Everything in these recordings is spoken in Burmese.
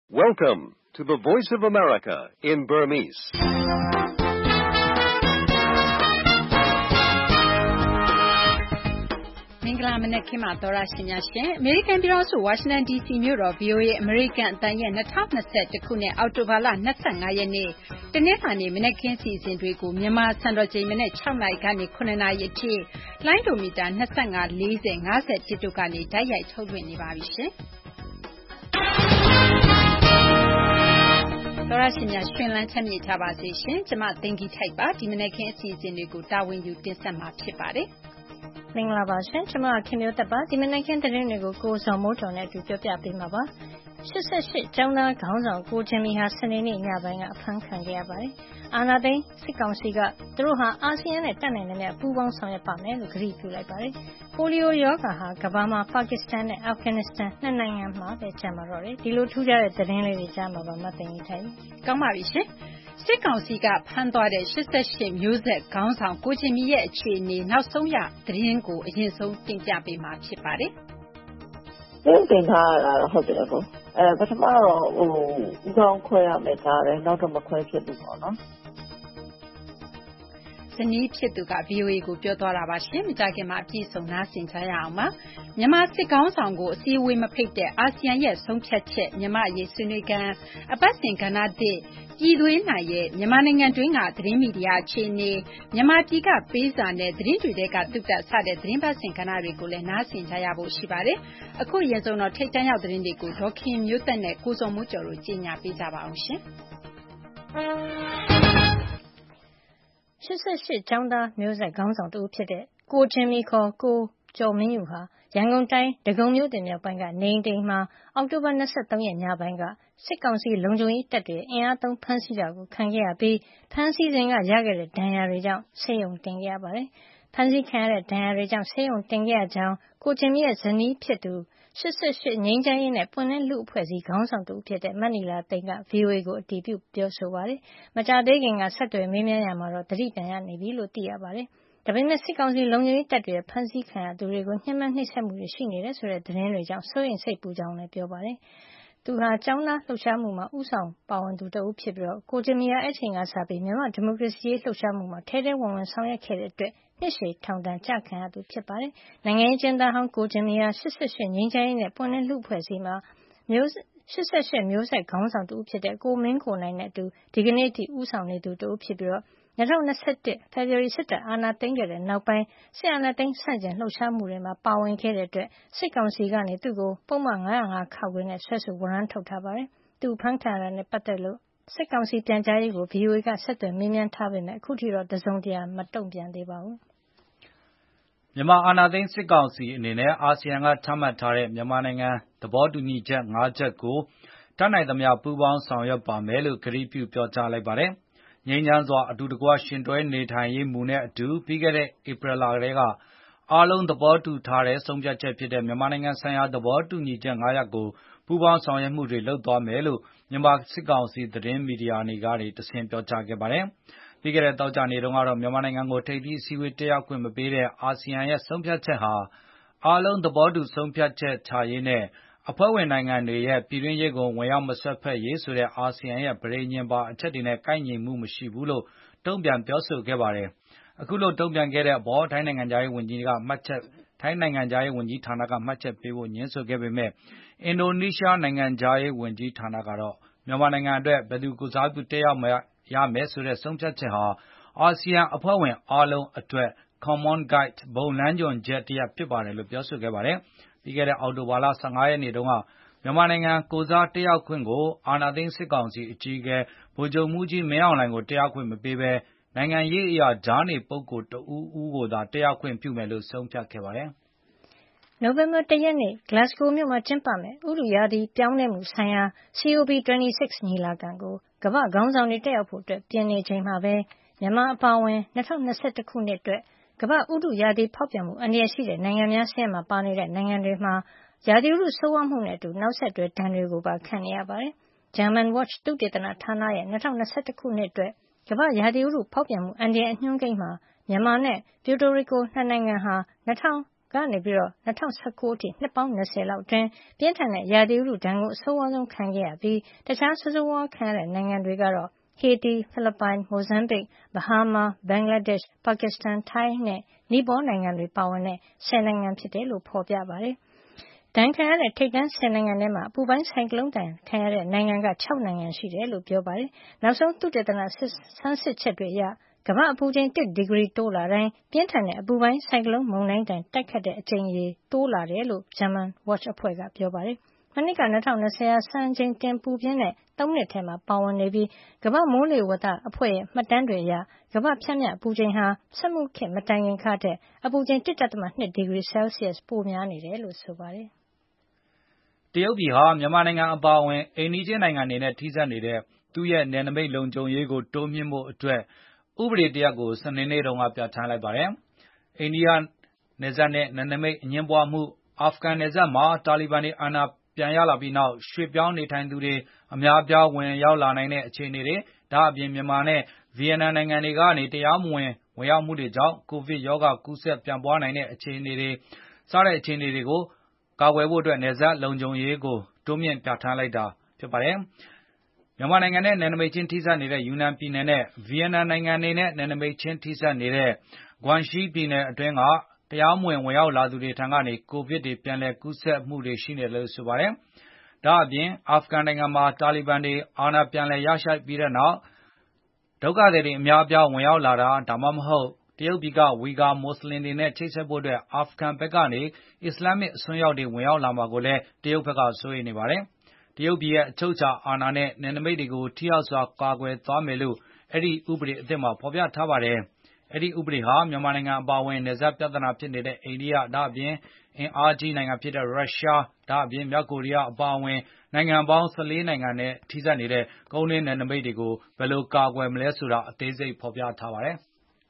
Welcome to the Voice of America in Burmese. ။မင်္ဂလာမနက်ခင်းပါသောရရှင်များရှင်။ American ပြည်ထောင်စု Washington DC မြို့တော် VOA American အသံရဲ့2021ခုနှစ်အောက်တိုဘာလ25ရက်နေ့တနင်္လာနေ့မနက်ခင်းစီစဉ်တွေကိုမြန်မာစံတော်ချိန်မနက်6နာရီကနေ9နာရီအထိလိုင်းဒိုမီတာ25 40 50တို့ကနေတိုက်ရိုက်ထုတ်လွှင့်နေပါပြီရှင်။သောရရှင်များရှင်လန်းချမ်းမြေ့ကြပါစေရှင်။ကျမသိင်္ဂီထိုက်ပါဒီမနက်ခင်းအစီအစဉ်တွေကိုတာဝန်ယူတင်ဆက်မှာဖြစ်ပါတယ်။မင်္ဂလာပါရှင်ကျွန်မခင်မျိုးသက်ပါဒီမနက်ခင်းသတင်းတွေကိုကိုစောမိုးတော်နဲ့အတူပြောပြပေးမှာပါ88ကျောင်းသားခေါင်းဆောင်ကိုချင်းမီဟာစနေနေ့ညပိုင်းကအဖမ်းခံခဲ့ရပါတယ်အာနာသိန်းစစ်ကောင်စီကသူတို့ဟာအာဆီယံနဲ့တက်နိုင်တဲ့မြတ်ပူးပေါင်းဆောင်ရွက်ပါမယ်လို့ကတိပြုလိုက်ပါတယ်ပိုလီယိုရောဂါဟာကမ္ဘာမှာပါကစ္စတန်နဲ့အာဖဂန်နစ္စတန်နှစ်နိုင်ငံမှာပဲကျန်ပါတော့တယ်ဒီလိုထူးခြားတဲ့သတင်းလေးတွေကြားမှာပါမသိနေထိုင်ကောင်းပါပြီရှင်စစ်ကောင်စီကဖမ်းသွားတဲ့88မျိုးဆက်ခေါင်းဆောင်ကိုချင်းမီရဲ့အခြေအနေနောက်ဆုံးရသတင်းကိုအရင်ဆုံးတင်ပြပေးမှာဖြစ်ပါတယ်။တင်ထားတာဟုတ်တယ်ကော။ပထမတော့ဦးခေါင်းခွဲရမယ်ကြားတယ်နောက်တော့မခွဲဖြစ်ဘူးပေါ့နော်။ဇနီးဖြစ်သူက VOA ကိုပြောသွားတာပါရှင်မကြခင်မှာအပြည့်စုံနားဆင်ကြရအောင်ပါမြန်မာစစ်ကောင်းဆောင်ကိုအစည်းအဝေးမဖိတ်တဲ့အာဆီယံရဲ့ဆုံးဖြတ်ချက်မြန်မာအရေးဆွေးနွေးကန်အပတ်စဉ်ကဏ္ဍတစ်ပြည်သွင်းနိုင်ရဲ့မြန်မာနိုင်ငံတွင်းကသတင်းမီဒီယာအခြေအနေမြန်မာပြည်ကပေးစာနဲ့သတင်းတွေကတုတ်တက်စတဲ့သတင်းပတ်စဉ်ကဏ္ဍတွေကိုလည်းနားဆင်ကြရဖို့ရှိပါတယ်အခုရင်ဆုံးတော့ထိတ်တန့်ရောက်သတင်းတွေကိုဒေါခင်မျိုးသက်နဲ့ကိုစုံမိုးကျော်တို့ကြီးညာပေးကြပါအောင်ရှင် 88ကျောင်းသားမျိုးဆက်ခေါင်းဆောင်တူဖြစ်တဲ့ကိုချင်းမီခေါ်ကိုကျော်မင်းယူဟာရန်ကုန်တိုင်းဒဂုံမြို့တင်မြောက်ပိုင်းကနေအိမ်တိမ်မှာအောက်တိုဘာ23ရက်ညပိုင်းကစစ်ကောင်စီလုံခြုံရေးတပ်တွေအင်အားသုံးဖမ်းဆီးတာကိုခံခဲ့ရပြီးဖမ်းဆီးစဉ်ကရခဲ့တဲ့ဒဏ်ရာတွေကြောင့်ဆေးရုံတင်ခဲ့ရပါတယ်။ဖမ်းဆီးခံရတဲ့ဒဏ်ရာတွေကြောင့်ဆေးရုံတင်ခဲ့ရကြောင်းကိုချင်းမီရဲ့ဇနီးဖြစ်သူ88ငိမ့်ချမ်းရေးနဲ့ပွင့်လင်းလူအဖွဲ့အစည်းခေါင်းဆောင်တူဖြစ်တဲ့မတ်နီလာသိန်းက VOA ကိုအတည်ပြုပြောဆိုပါတယ်။မကြသေးခင်ကဆက်သွယ်မေးမြန်းရမှာတော့တတိပြန်ရနေပြီလို့သိရပါတယ်။ဒါပေမဲ့စစ်ကောင်စီလုံခြုံရေးတပ်တွေဖမ်းဆီးခံရသူတွေကိုညှဉ်းပန်းနှိပ်စက်မှုတွေရှိနေတယ်ဆိုတဲ့သတင်းတွေကြောင့်စိုးရိမ်စိတ်ပူကြောင်းလည်းပြောပါတယ်။သူဟာကျောင်းသားလှုပ်ရှားမှုမှာဥဆောင်ပါဝင်သူတဦးဖြစ်ပြီးကိုဂျင်မီယာအချိန်ကစပြီးမြန်မာဒီမိုကရေစီရေးလှုပ်ရှားမှုမှာထဲထဲဝင်ဝင်ဆောင်ရွက်ခဲ့တဲ့အတွက်နှစ်ရှည်ထောင်ဒဏ်ကျခံရသူဖြစ်ပါတယ်။နိုင်ငံရေးကျင်းသားဟောင်းကိုဂျင်မီယာ88ငင်းချိုင်းနဲ့ပွင့်လင်းလူဖွဲ့စည်းမှာ88မျိုးဆက်ခေါင်းဆောင်တူဖြစ်တဲ့ကိုမင်းကိုနိုင်နဲ့အတူဒီကနေ့ထိဥဆောင်နေသူတူဖြစ်ပြီး2021ဖေဖော်ဝါရီစစ်တပ်အာဏာသိမ်းခဲ့တဲ့နောက်ပိုင်းစစ်အာဏာသိမ်းဆန့်ကျင်လှုပ်ရှားမှုတွေမှာပါဝင်ခဲ့တဲ့အတွက်စစ်ကောင်စီကနေသူ့ကိုပုံမှန်905ခါခွေနဲ့ဆွဲဆိုဝရမ်းထုတ်ထားပါတယ်။သူဖမ်းခံရတဲ့နဲ့ပတ်သက်လို့စစ်ကောင်စီပြန်ကြားရေးကို VOA ကဆက်သွယ်မေးမြန်းထားပေမဲ့အခုထိတော့တစုံတရာမတုံ့ပြန်သေးပါဘူး။မြန်မာအာဏာသိမ်းစစ်ကောင်စီအနေနဲ့အာဆီယံကချမှတ်ထားတဲ့မြန်မာနိုင်ငံသဘောတူညီချက်၅ချက်ကိုတတ်နိုင်သမျှပူးပေါင်းဆောင်ရွက်ပါမယ်လို့ကတိပြုပြောကြားလိုက်ပါတယ်။ငြိမ်းချမ်းစွာအတူတကွရှင်တွဲနေထိုင်ရေးမူနဲ့အတူပြီးခဲ့တဲ့ဧပြီလကတည်းကအားလုံးသဘောတူထားတဲ့ဆုံးဖြတ်ချက်ဖြစ်တဲ့မြန်မာနိုင်ငံဆိုင်ရာသဘောတူညီချက်၅ရပ်ကိုပူးပေါင်းဆောင်ရွက်မှုတွေလုပ်သွားမယ်လို့မြန်မာစစ်ကောင်စီသတင်းမီဒီယာတွေကနေတဆင့်ပြောကြားခဲ့ပါတယ်။ပြီးခဲ့တဲ့သောကြာနေ့တုန်းကတော့မြန်မာနိုင်ငံကိုထိပ်သီးအစည်းအဝေးတက်ရောက်ခွင့်မပေးတဲ့အာဆီယံရဲ့ဆုံးဖြတ်ချက်ဟာအားလုံးသဘောတူဆုံးဖြတ်ချက်ချရေးနဲ့အဖွဲ့ဝင်နိုင်ငံတွေရဲ့ပြည်တွင်းရေးကိုဝင်ရောက်မစွက်ဖက်ရေးဆိုတဲ့အာဆီယံရဲ့ပဋိညာဉ်ပါအချက်တွေနဲ့ကိုက်ညီမှုမရှိဘူးလို့တုံ့ပြန်ပြောဆိုခဲ့ပါတယ်။အခုလိုတုံ့ပြန်ခဲ့တဲ့အပေါ်ထိုင်းနိုင်ငံခြားရေးဝန်ကြီးဌာနကမှတ်ချက်ပေးဖို့ငြင်းဆိုခဲ့ပေမဲ့အင်ဒိုနီးရှားနိုင်ငံခြားရေးဝန်ကြီးဌာနကတော့မြန်မာနိုင်ငံအတွက်ဘယ်သူကိုယ်စားပြုတက်ရောက်ရမယ်ဆိုတဲ့ဆုံးဖြတ်ချက်ဟာအာဆီယံအဖွဲ့ဝင်အားလုံးအတွက် Common Guide ဘုံလမ်းညွှန်ချက်တရပ်ဖြစ်ပါတယ်လို့ပြောဆိုခဲ့ပါတယ်။ပြီးခဲ့တဲ့အောက်တိုဘာလ15ရက်နေ့တုန်းကမြန်မာနိုင်ငံကိုယ်စားတက်ရောက်ခွင့်ကိုအာဏာသိမ်းစစ်ကောင်စီအကြီးအကဲဗိုလ်ချုပ်မှူးကြီးမင်းအောင်လှိုင်ကိုတက်ရောက်ခွင့်မပေးဘဲနိုင်ငံရေးအရာကြားနေပုဂ္ဂိုလ်တဦးကိုသာတက်ရောက်ခွင့်ပြုမယ်လို့ဆုံးဖြတ်ခဲ့ပါတယ်။နိုဝင်ဘာ1ရက်နေ့ Glasgow မြို့မှာကျင်းပမယ်ဥတုရာသီပြောင်းလဲမှုဆိုင်ရာ COP26 ညီလာခံကိုကမ္ဘာခေါင်းဆောင်တွေတက်ရောက်ဖို့ပြင်နေချိန်မှာပဲမြန်မာအပါအဝင်2021ခုနှစ်အတွက်ကမ္ဘာဥတုရာသီဖောက်ပြန်မှုအန္တရာယ်ရှိတဲ့နိုင်ငံများစာရင်းမှာပါနေတဲ့နိုင်ငံတွေမှာရာသီဥတုဆိုးဝါးမှုနဲ့အတူနောက်ဆက်တွဲဒဏ်တွေကိုပါခံနေရပါတယ်။ German Watch သုတေသနဌာနရဲ့2021ခုနှစ်အတွက်ကမ္ဘာရာသီဥတုဖောက်ပြန်မှုအန္တရာယ်အညွှန်းကိန်းမှာမြန်မာနဲ့ Puerto Rico နှစ်နိုင်ငံဟာကနေပြီးတော့2019အထိနှစ်ပေါင်း20လောက်အတွင်းပြင်းထန်တဲ့ရာသီဥတုဒဏ်ကိုအဆိုးဝါးဆုံးခံခဲ့ရပြီးတခြားဆိုးဆိုးဝါးခံရတဲ့နိုင်ငံတွေကတော့ဟေတီဖိလစ်ပိုင်မိုဇမ်ဘစ်ဘဟားမားဘင်္ဂလားဒေ့ရှ်ပါကစ္စတန်ထိုင်းနဲ့နီပေါနိုင်ငံတွေပါဝင်တဲ့10နိုင်ငံဖြစ်တယ်လို့ဖော်ပြပါတယ်ဒဏ်ခံရတဲ့ထိပ်တန်း10နိုင်ငံထဲမှာအပူပိုင်းဆိုင်ကလုန်းဒဏ်ခံရတဲ့နိုင်ငံက6နိုင်ငံရှိတယ်လို့ပြောပါတယ်နောက်ဆုံးသုတေသနဆန်းစစ်ချက်တွေအရကမ္ဘာအပူချိန်1ဒီဂရီတိုးလာတိုင်းပြင်းထန်တဲ့အပူပိုင်းဆိုင်ကလုန်းမုန်တိုင်းတန်တိုက်ခတ်တဲ့အကြိမ်ရေတိုးလာတယ်လို့ German Watch အဖွဲ့ကပြောပါတယ်။မနှစ်က2020စံချိန်တင်ပူပြင်းတဲ့3နှစ်ထဲမှာပါဝင်နေပြီးကမ္ဘာမိုးလေဝသအဖွဲ့ရဲ့မှတ်တမ်းတွေအရကမ္ဘာဖြန့်မြအပူချိန်ဟာစက်မှုခေတ်မတိုင်ခင်ခါတဲ့အပူချိန် 1.2 ဒီဂရီဆဲလ်ဆီးယပ်ပိုများနေတယ်လို့ဆိုပါတယ်။တရုတ်ပြည်ဟာမြန်မာနိုင်ငံအပါအဝင်အိမ်နီးချင်းနိုင်ငံတွေနဲ့ထိစပ်နေတဲ့သူ့ရဲ့နယ်နိမိတ်လုံခြုံရေးကိုတိုးမြှင့်ဖို့အတွက်ဥပဒေတရပ်ကိုစနေနေ့တုန်းကပြဋ္ဌာန်းလိုက်ပါတယ်။အိန္ဒိယနယ်စပ်နဲ့နယ်နိမိတ်အငြင်းပွားမှုအာဖဂန်နယ်စပ်မှာတာလီဘန်တွေအာဏာပြန်ရလာပြီးနောက်ရွှေ့ပြောင်းနေထိုင်သူတွေအများအပြားဝင်ရောက်လာနိုင်တဲ့အခြေအနေတွေဒါအပြင်မြန်မာနဲ့ဗီယက်နမ်နိုင်ငံတွေကနေတရားမဝင်ဝင်ရောက်မှုတွေကြောင့်ကိုဗစ်ရောဂါကူးစက်ပြန့်ပွားနိုင်တဲ့အခြေအနေတွေကိုကာကွယ်ဖို့အတွက်နယ်စပ်လုံခြုံရေးကိုတိုးမြှင့်ပြဋ္ဌာန်းလိုက်တာဖြစ်ပါတယ်။မြန်မာနိုင်ငံနဲ့နယ်နိမိတ်ချင်းထိစပ်နေတဲ့ယူနန်ပြည်နယ်နဲ့ဗီယက်နမ်နိုင်ငံတွေနဲ့နယ်နိမိတ်ချင်းထိစပ်နေတဲ့ဂွမ်ရှီပြည်နယ်အတွင်းကတရားမဝင်ဝင်ရောက်လာသူတွေထံကနေကိုဗစ်တွေပြန်လည်ကူးစက်မှုတွေရှိနေတယ်လို့ဆိုပါတယ်။ဒါအပြင်အာဖဂန်နိုင်ငံမှာတာလီဘန်တွေအာဏာပြန်လည်ရရှိပြီးတဲ့နောက်ဒုက္ခသည်တွေအများအပြားဝင်ရောက်လာတာဒါမှမဟုတ်တရုတ်ပြည်ကဝီဂါမွတ်စလင်တွေနဲ့ချိတ်ဆက်ဖို့အတွက်အာဖဂန်ဘက်ကနေအစ္စလာမစ်အစွန်းရောက်တွေဝင်ရောက်လာမှာကိုလည်းတရုတ်ဘက်ကစိုးရိမ်နေပါတယ်။တရုတ်ပြည်ရဲ့အချုပ်အခြာအာဏာနဲ့နယ်နိမိတ်တွေကိုထိရောက်စွာကာကွယ်သွားမယ်လို့အဲဒီဥပဒေအသစ်မှာဖော်ပြထားပါတယ်။အဲဒီဥပဒေဟာမြန်မာနိုင်ငံအပါအဝင်နယ်စပ်ပြဿနာဖြစ်နေတဲ့အိန္ဒိယဒါအပြင်အင်အားကြီးနိုင်ငံဖြစ်တဲ့ရုရှားဒါအပြင်မြောက်ကိုရီးယားအပါအဝင်နိုင်ငံပေါင်း14နိုင်ငံနဲ့ထိစပ်နေတဲ့ကုန်းတွင်းနယ်နိမိတ်တွေကိုဘယ်လိုကာကွယ်မလဲဆိုတာအသေးစိတ်ဖော်ပြထားပါတယ်။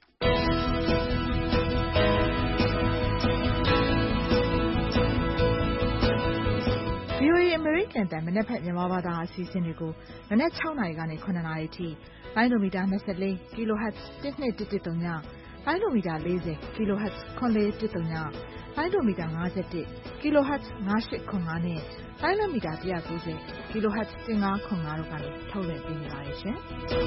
VOA အမေရိကန်အသံမနက်ဖြန်မြန်မာဘာသာအစီအစဉ်တွေကိုမနက်6နာရီကနေ9နာရီထိလိုင်းဒိုမီတာ24 kHz 1213ညလိုင်းဒိုမီတာ40 kHz 9410ညလိုင်းဒိုမီတာ51 kHz 9805နဲ့လိုင်းဒိုမီတာ190 kHz 1505တို့ကနေထုတ်လွှင့်ပေးနေပါတယ်ရှင်။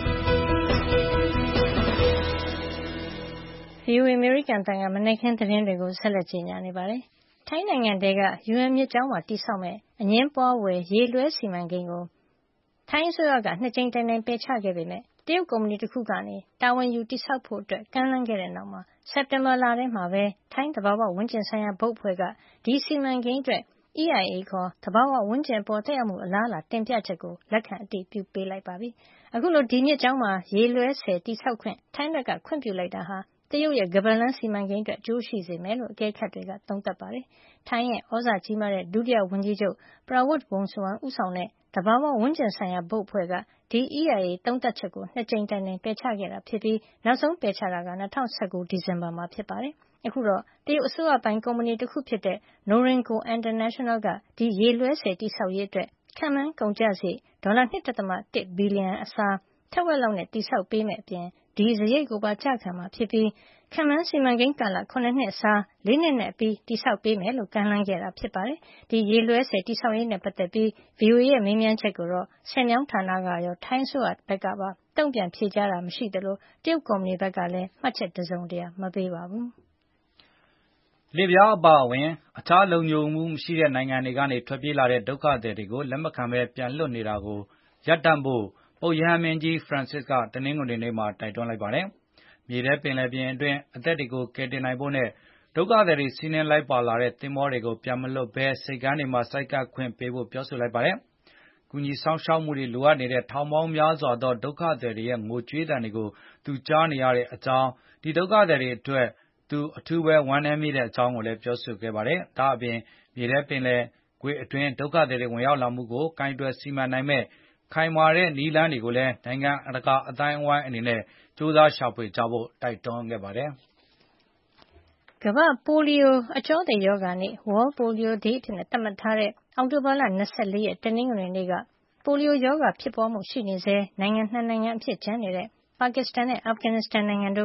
VOA အမေရိကန်အသံကမနက်ခင်းသတင်းတွေကိုဆက်လက်ကြီးညာနေပါတယ်။ထိုင်းနိုင်ငံတဲက UN မြစ်ကြောင်းမှာတည်ဆောက်မဲ့အငြင်းပွားဝယ်ရေလွှဲစီမံကိန်းကိုထိုင်းအစိုးရကနှစ်ကြိမ်တိုင်တိုင်ပယ်ချခဲ့ပေမဲ့တရုတ်ကုမ္ပဏီတစ်ခုကနေတာဝန်ယူတည်ဆောက်ဖို့အတွက်ကမ်းလှမ်းခဲ့တဲ့နောက်မှာစက်တင်ဘာလထဲမှာပဲထိုင်းသဘာဝဝန်းကျင်ဆိုင်ရာဘုတ်အဖွဲ့ကဒီစီမံကိန်းအတွက် EIA ခေါ်သဘာဝဝန်းကျင်ပေါ်သက်ရောက်မှုအလားအလာတင်ပြချက်ကိုလက်ခံအတည်ပြုပေးလိုက်ပါပြီ။အခုလိုဒီမြစ်ကြောင်းမှာရေလွှဲဆည်တည်ဆောက်ခွင့်ထိုင်းဘက်ကခွင့်ပြုလိုက်တာဟာတရုတ်ရဲ့ကမ္ဘာလမ်းစီမံကိန်းအတွက်အကျိုးရှိစေမယ်လို့အကဲခတ်တွေကသုံးသပ်ပါတယ်။ထိုင်းရဲ့ဩဇာကြီးမားတဲ့ဒုတိယဝန်ကြီးချုပ်ပရာဝတ်ဝုန်ဆူဝမ်ဦးဆောင်တဲ့သဘာဝဝန်းကျင်ဆိုင်ရာဘုတ်အဖွဲ့ကဒီ EIA သုံးသပ်ချက်ကိုနှစ်ကြိမ်တိုင်တိုင်ပယ်ချခဲ့တာဖြစ်ပြီးနောက်ဆုံးပယ်ချတာက2019ဒီဇင်ဘာမှာဖြစ်ပါတယ်။အခုတော့တရုတ်အစိုးရပိုင်ကုမ္ပဏီတစ်ခုဖြစ်တဲ့ Norinco International ကဒီရေလွှဲဆည်တည်ဆောက်ရေးအတွက်ခန့်မှန်းကုန်ကျစရိတ်ဒေါ်လာ 2.1 ဘီလီယံအစားထက်ဝက်လောက်နဲ့တည်ဆောက်ပေးမယ့်အပြင်ဒီစရိတ်ကိုပါကျခံမှာဖြစ်ပြီးခန့်မှန်းစီမံကိန်းကာလ9နှစ်အစား4နှစ်နဲ့အပြီးတည်ဆောက်ပေးမယ်လို့ကမ်းလှမ်းခဲ့တာဖြစ်ပါတယ်။ဒီရေလွှဲဆည်တည်ဆောက်ရေးနဲ့ပတ်သက်ပြီး VOA ရဲ့မေးမြန်းချက်ကိုတော့ဆည်မြောင်းဌာနကရောထိုင်းအစိုးရဘက်ကပါတုံ့ပြန်ဖြေကြားတာမရှိသလိုတရုတ်ကုမ္ပဏီဘက်ကလည်းမှတ်ချက်တစုံတရာမပေးပါဘူး။လစ်ဗျားအပါအဝင်အခြားလုံခြုံမှုမရှိတဲ့နိုင်ငံတွေကနေထွက်ပြေးလာတဲ့ဒုက္ခသည်တွေကိုလက်မခံဘဲပြန်လွှတ်နေတာကိုရပ်တန့်ဖို့ပုပ်ရဟန်းမင်းကြီး Francis ကတနင်္ဂနွေနေ့မှာတိုက်တွန်းလိုက်ပါတယ်။မြေထဲပင်လယ်ပြင်အတွင်းအသက်တွေကိုကယ်တင်နိုင်ဖို့နဲ့ဒုက္ခသည်တွေစီးနင်းလိုက်ပါလာတဲ့သင်္ဘောတွေကိုပြန်မလွှတ်ဘဲဆိပ်ကမ်းတွေမှာဆိုက်ကပ်ခွင့်ပေးဖို့ပြောဆိုလိုက်ပါတယ်။ကူညီစောင့်ရှောက်မှုတွေလိုအပ်နေတဲ့ထောင်ပေါင်းများစွာသောဒုက္ခသည်တွေရဲ့ငိုကြွေးသံတွေကိုသူကြားနေရတဲ့အကြောင်းဒီဒုက္ခသည်တွေအတွက်သူအထူးပဲဝမ်းနည်းမိတဲ့အကြောင်းကိုလည်းပြောဆိုခဲ့ပါတယ်။ဒါအပြင်မြေထဲပင်လယ်ကွေ့အတွင်းဒုက္ခသည်တွေဝင်ရောက်လာမှုကိုကင်တွယ်စီမံနိုင်မဲ့ခိုင်မာတဲ့နည်းလမ်းတွေကိုလည်းနိုင်ငံတကာအသိုင်းအဝိုင်းအနေနဲ့ကြိုးစားရှာဖွေကြဖို့တိုက်တွန်းခဲ့ပါတယ်။ကမ္ဘာပိုလီယိုအကြောသေရောဂါနေ့ World Polio Day အဖြစ်သတ်မှတ်ထားတဲ့အောက်တိုဘာလ24ရက်တနင်္ဂနွေနေ့ကပိုလီယိုရောဂါဖြစ်ပွားမှုရှိနေစေနိုင်ငံ2နိုင်ငံအဖြစ်ကျန်နေတဲ့ပါကစ္စတန်နဲ့အာဖဂန်နစ္စတန်နိုင်ငံတို့က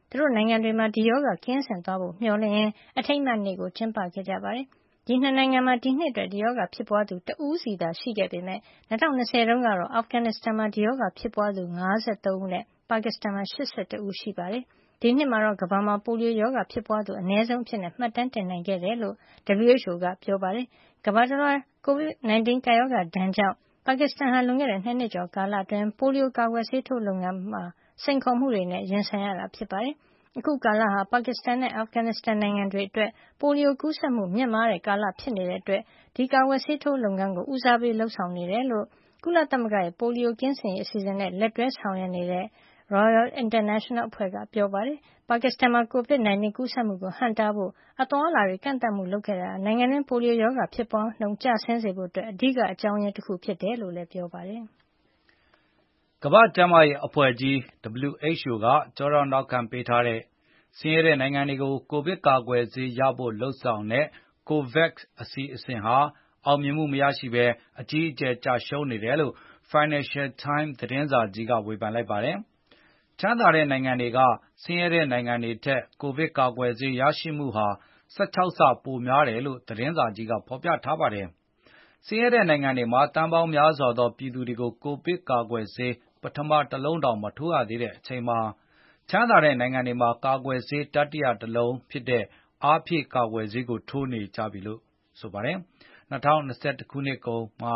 သူတို့နိုင်ငံတွေမှာဒီရောဂါကင်းစင်သွားဖို့မျှော်လင့်ရင်းအထိမ်းအမှတ်နေ့ကိုကျင်းပခဲ့ကြပါတယ်။ဒီနှစ်နိုင်ငံမှာဒီနှစ်အတွက်ဒီရောဂါဖြစ်ပွားသူတဦးစီသာရှိခဲ့ပေမဲ့2020တုန်းကတော့အာဖဂန်နစ္စတန်မှာဒီရောဂါဖြစ်ပွားသူ53ဦးနဲ့ပါကစ္စတန်မှာ81ဦးရှိပါတယ်။ဒီနှစ်မှာတော့ကမ္ဘာမှာပိုလီယိုရောဂါဖြစ်ပွားသူအနည်းဆုံးအဖြစ်မှတ်တမ်းတင်နိုင်ခဲ့တယ်လို့ WHO ကပြောပါတယ်။ကမ္ဘာတလွှား COVID-19 ကပ်ရောဂါဒဏ်ကြောင့်ပါကစ္စတန်ဟာလွန်ခဲ့တဲ့2နှစ်ကျော်ကာလအတွင်းပိုလီယိုကာကွယ်ဆေးထိုးလုပ်ငန်းမှာစိန်ခေါ်မှုတွေနဲ့ရင်ဆိုင်ရတာဖြစ်ပါတယ်။အခုကာလဟာပါကစ္စတန်နဲ့အာဖဂန်နစ္စတန်နိုင်ငံတွေအတွက်ပိုလီယိုကူးစက်မှုမြင့်မားတဲ့ကာလဖြစ်နေတဲ့အတွက်ဒီကာကွယ်ဆေးထိုးလုပ်ငန်းကိုဦးစားပေးလုပ်ဆောင်နေတယ်လို့ကုလသမဂ္ဂရဲ့ပိုလီယိုကင်းစင်ရေးအစီအစဉ်နဲ့လက်တွဲဆောင်ရွက်နေတဲ့ Royal International အဖွဲ့ကပြောပါတယ်။ပါကစ္စတန်မှာ COVID-19 ကူးစက်မှုကိုဟန့်တားဖို့အသွားအလာတွေကန့်သတ်မှုလုပ်ခဲ့တာနိုင်ငံတွင်းပိုလီယိုရောဂါဖြစ်ပွားနှုန်းကျဆင်းစေဖို့အဓိကအကြောင်းရင်းတစ်ခုဖြစ်တယ်လို့လည်းပြောပါတယ်။ကမ္ဘာ့ကျန်းမာရေးအဖွဲ့ကြီး WHO ကကြောထောက်နောက်ခံပေးထားတဲ့ဆင်းရဲတဲ့နိုင်ငံတွေကိုကိုဗစ်ကာကွယ်ဆေးရဖို့လှုံ့ဆော်တဲ့ COVAX အစီအစဉ်ဟာအောင်မြင်မှုမရရှိဘဲအကြီးအကျယ်ကျရှုံးနေတယ်လို့ Financial Times သတင်းစာကြီးကဝေဖန်လိုက်ပါတယ်။ချမ်းသာတဲ့နိုင်ငံတွေကဆင်းရဲတဲ့နိုင်ငံတွေထက်ကိုဗစ်ကာကွယ်ဆေးရရှိမှုဟာ16ဆပိုများတယ်လို့သတင်းစာကြီးကဖော်ပြထားပါတယ်။ဆင်းရဲတဲ့နိုင်ငံတွေမှာတန်ပေါင်းများစွာသောပြည်သူတွေကိုကိုဗစ်ကာကွယ်ဆေးပထမတစ်လုံးတောင်မထိုးရသေးတဲ့အချိန်မှာချမ်းသာတဲ့နိုင်ငံတွေမှာကာကွယ်ဆေးတတိယတစ်လုံးဖြစ်တဲ့အားဖြည့်ကာကွယ်ဆေးကိုထိုးနေကြပြီလို့ဆိုပါတယ်။2021ခုနှစ်ကုန်မှာ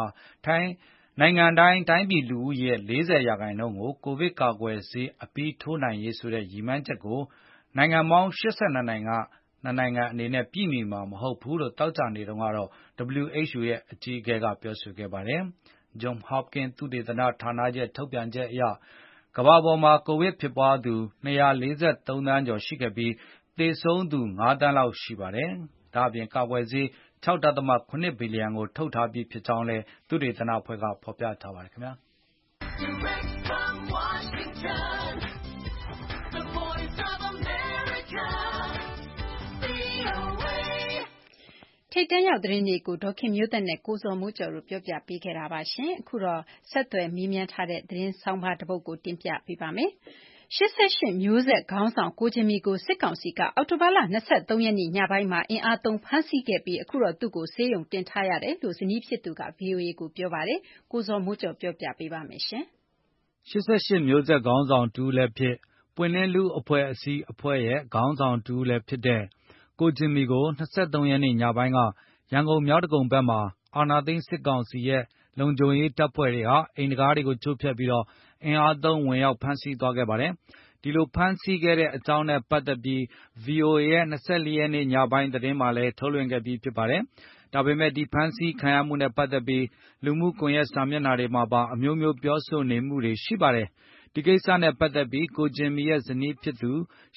တိုင်းပြည်လူဦးရေ40%ကိုကိုဗစ်ကာကွယ်ဆေးအပြီးထိုးနိုင်ရေးဆိုတဲ့ရည်မှန်းချက်ကိုနိုင်ငံပေါင်း82နိုင်ငံအနေနဲ့ပြည့်မီမှာမဟုတ်ဘူးလို့သောကြာနေ့တုန်းကတော့ WHO ရဲ့အကြီးအကဲကပြောဆိုခဲ့ပါတယ်။ Johns Hopkins သုတေသနဌာနရဲ့ထုတ်ပြန်ချက်အရကမ္ဘာပေါ်မှာကိုဗစ်ဖြစ်ပွားသူ243သန်းကျော်ရှိခဲ့ပြီးသေဆုံးသူ5သန်းလောက်ရှိပါတယ်။ဒါ့အပြင်ကာကွယ်ဆေး6.7 ဘီလီယံကိုထုတ်ထားပြီးဖြစ်ကြောင်းလည်းသုတေသနအဖွဲ့ကဖော်ပြထားပါတယ်ခင်ဗျာ။ထိပ်တန်းရောက်သတင်းတွေကိုဒေါ်ခင်မျိုးသက်နဲ့ကိုဇော်မိုးကျော်တို့ပြောပြပေးခဲ့တာပါ။အခုတော့ဆက်သွယ်မေးမြန်းထားတဲ့သတင်းဆောင်းပါးတစ်ပုဒ်ကိုတင်ပြပေးပါမယ်။88မျိုးဆက်ခေါင်းဆောင်ကိုဂျင်မီကိုစစ်ကောင်စီကအောက်တိုဘာလ23ရက်နေ့ညပိုင်းမှာအင်အားသုံးဖမ်းဆီးခဲ့ပြီးအခုတော့သူ့ကိုဆေးရုံတင်ထားရတယ်လို့ဇနီးဖြစ်သူက VOA ကိုပြောပါတယ်။ကိုဇော်မိုးကျော်ပြောပြပေးပါမယ်။88မျိုးဆက်ခေါင်းဆောင်တူလည်းဖြစ်ပွင့်လင်းလူအဖွဲ့အစည်းအဖွဲ့ရဲ့ခေါင်းဆောင်တူလည်းဖြစ်တဲ့ကိုဂျင်မီကို23ရက်နေ့ညပိုင်းကရန်ကုန်မြောက်ဒဂုံဘက်မှာအာဏာသိမ်းစစ်ကောင်စီရဲ့လုံခြုံရေးတပ်ဖွဲ့တွေဟာအိမ်တကားတွေကိုချိုးဖျက်ပြီးအင်အားသုံးဝင်ရောက်ဖမ်းဆီးသွားခဲ့ပါတယ်။ဒီလိုဖမ်းဆီးခဲ့တဲ့အကြောင်းနဲ့ပတ်သက်ပြီး VOA ရဲ့24ရက်နေ့ညပိုင်းသတင်းမှာလည်းထုတ်လွှင့်ခဲ့ပြီးဖြစ်ပါတယ်။ဒါပေမဲ့ဒီဖမ်းဆီးခံရမှုနဲ့ပတ်သက်ပြီးလူမှုကွန်ရက်စာမျက်နှာတွေမှာပါအမျိုးမျိုးပြောဆိုနေမှုတွေရှိပါတယ်။ဒီကိစ္စနဲ့ပတ်သက်ပြီးကိုဂျင်မီရဲ့ဇနီးဖြစ်သူ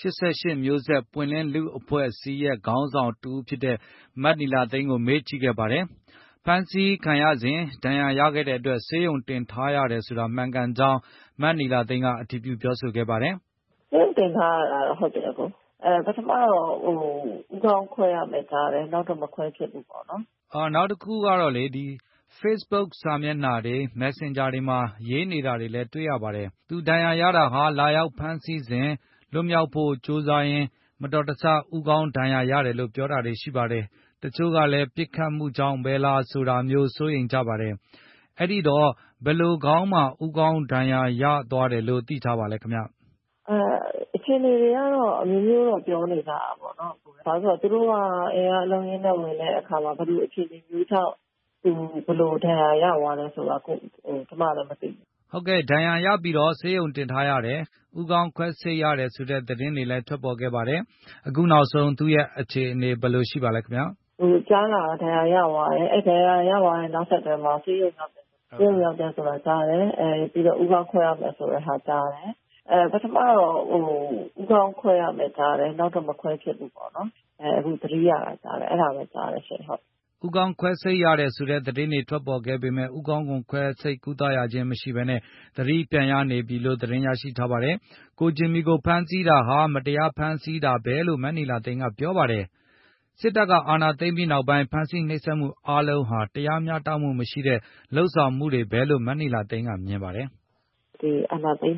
88မျိုးဆက်ပွင့်လင်းလူအဖွဲ့အစည်းရဲ့ခေါင်းဆောင်တူဖြစ်တဲ့မနီလာသိန်းကိုမေးကြည့်ခဲ့ပါတယ်။ဖမ်းဆီးခံရစဉ်ဒဏ်ရာရခဲ့တဲ့အတွက်ဆေးရုံတင်ထားရတယ်ဆိုတာမှန်ကန်ကြောင်းမနီလာသိန်းကအတည်ပြုပြောဆိုခဲ့ပါတယ်။ဆေးရုံတင်ထားရတာဟုတ်တယ်ကိုပထမတော့ဦးခေါင်းခွဲရမယ်ကြားတယ်နောက်တော့မခွဲဖြစ်ဘူးပေါ့နော်။နောက်တစ်ခုကတော့လေဒီFacebook စာမျက်နှာတွေ Messenger တွေမှာရေးနေတာတွေလည်းတွေ့ရပါတယ်။သူဒဏ်ရာရတာဟာလာရောက်ဖမ်းဆီးစဉ်လွတ်မြောက်ဖို့ကြိုးစားရင်းမတော်တဆဦးခေါင်းဒဏ်ရာရတယ်လို့ပြောတာတွေရှိပါတယ်။တချို့ကလည်းပစ်ခတ်မှုကြောင့်ပဲလားဆိုတာမျိုးစိုးရိမ်ကြပါတယ်။အဲ့ဒီတော့ဘယ်လိုခေါင်းမှာဦးခေါင်းဒဏ်ရာရသွားတယ်လို့သိထားပါလဲခင်ဗျ။အခြေအနေတွေကတော့အမျိုးမျိုးတော့ပြောနေကြတာပေါ့နော်။ဒါဆိုတော့သူတို့ကအင်အားအလုံးရင်းနဲ့ဝင်တဲ့အခါမှာဘယ်လိုအခြေအနေမျိုးကြောင့်သူဘယ်လိုဒဏ်ရာရသွားလဲဆိုတာကိုကျွန်မလည်းမသိဘူး။ဟုတ်ကဲ့ဒဏ်ရာရပြီးတော့ဆေးရုံတင်ထားရတယ်။ဦးခေါင်းခွဲစိတ်ရတယ်ဆိုတဲ့သတင်းတွေလည်းထွက်ပေါ်ခဲ့ပါတယ်။အခုနောက်ဆုံးသူ့ရဲ့အခြေအနေဘယ်လိုရှိပါလဲခင်ဗျာ။ကြားလာဒဏ်ရာရသွားတယ်။အဲ့ဒဏ်ရာရသွားတဲ့နောက်ဆက်တွဲမှာဆေးရုံရောက်တယ်ဆိုတာကြားတယ်။ပြီးတော့ဦးခေါင်းခွဲရမယ်ဆိုတဲ့ဟာကြားတယ်။ပထမတော့ဦးခေါင်းခွဲရမယ်ကြားတယ်နောက်တော့မခွဲဖြစ်ဘူးပေါ့နော်အခုသတိရတာကြားတယ်အဲ့ဒါပဲကြားတယ်ရှင်ဟုတ်ဦးခေါင်းခွဲစိတ်ရတယ်ဆိုတဲ့သတင်းတွေထွက်ပေါ်ခဲ့ပေမဲ့ဦးခေါင်းကိုခွဲစိတ်ကုသရခြင်းမရှိဘဲနဲ့သတိပြန်ရနေပြီလို့သတင်းရရှိထားပါတယ်။ကိုဂျင်မီကိုဖမ်းဆီးတာဟာမတရားဖမ်းဆီးတာပဲလို့မန်နီလာသိန်းကပြောပါတယ်။စစ်တပ်ကအာဏာသိမ်းပြီးနောက်ပိုင်းဖမ်းဆီးနှိပ်စက်မှုအားလုံးဟာတရားမျှတမှုမရှိတဲ့လှုပ်ဆောင်မှုတွေပဲလို့မန်နီလာသိန်းကမြင်ပါတယ်။ဒီအာဏာသိမ်းတဲ့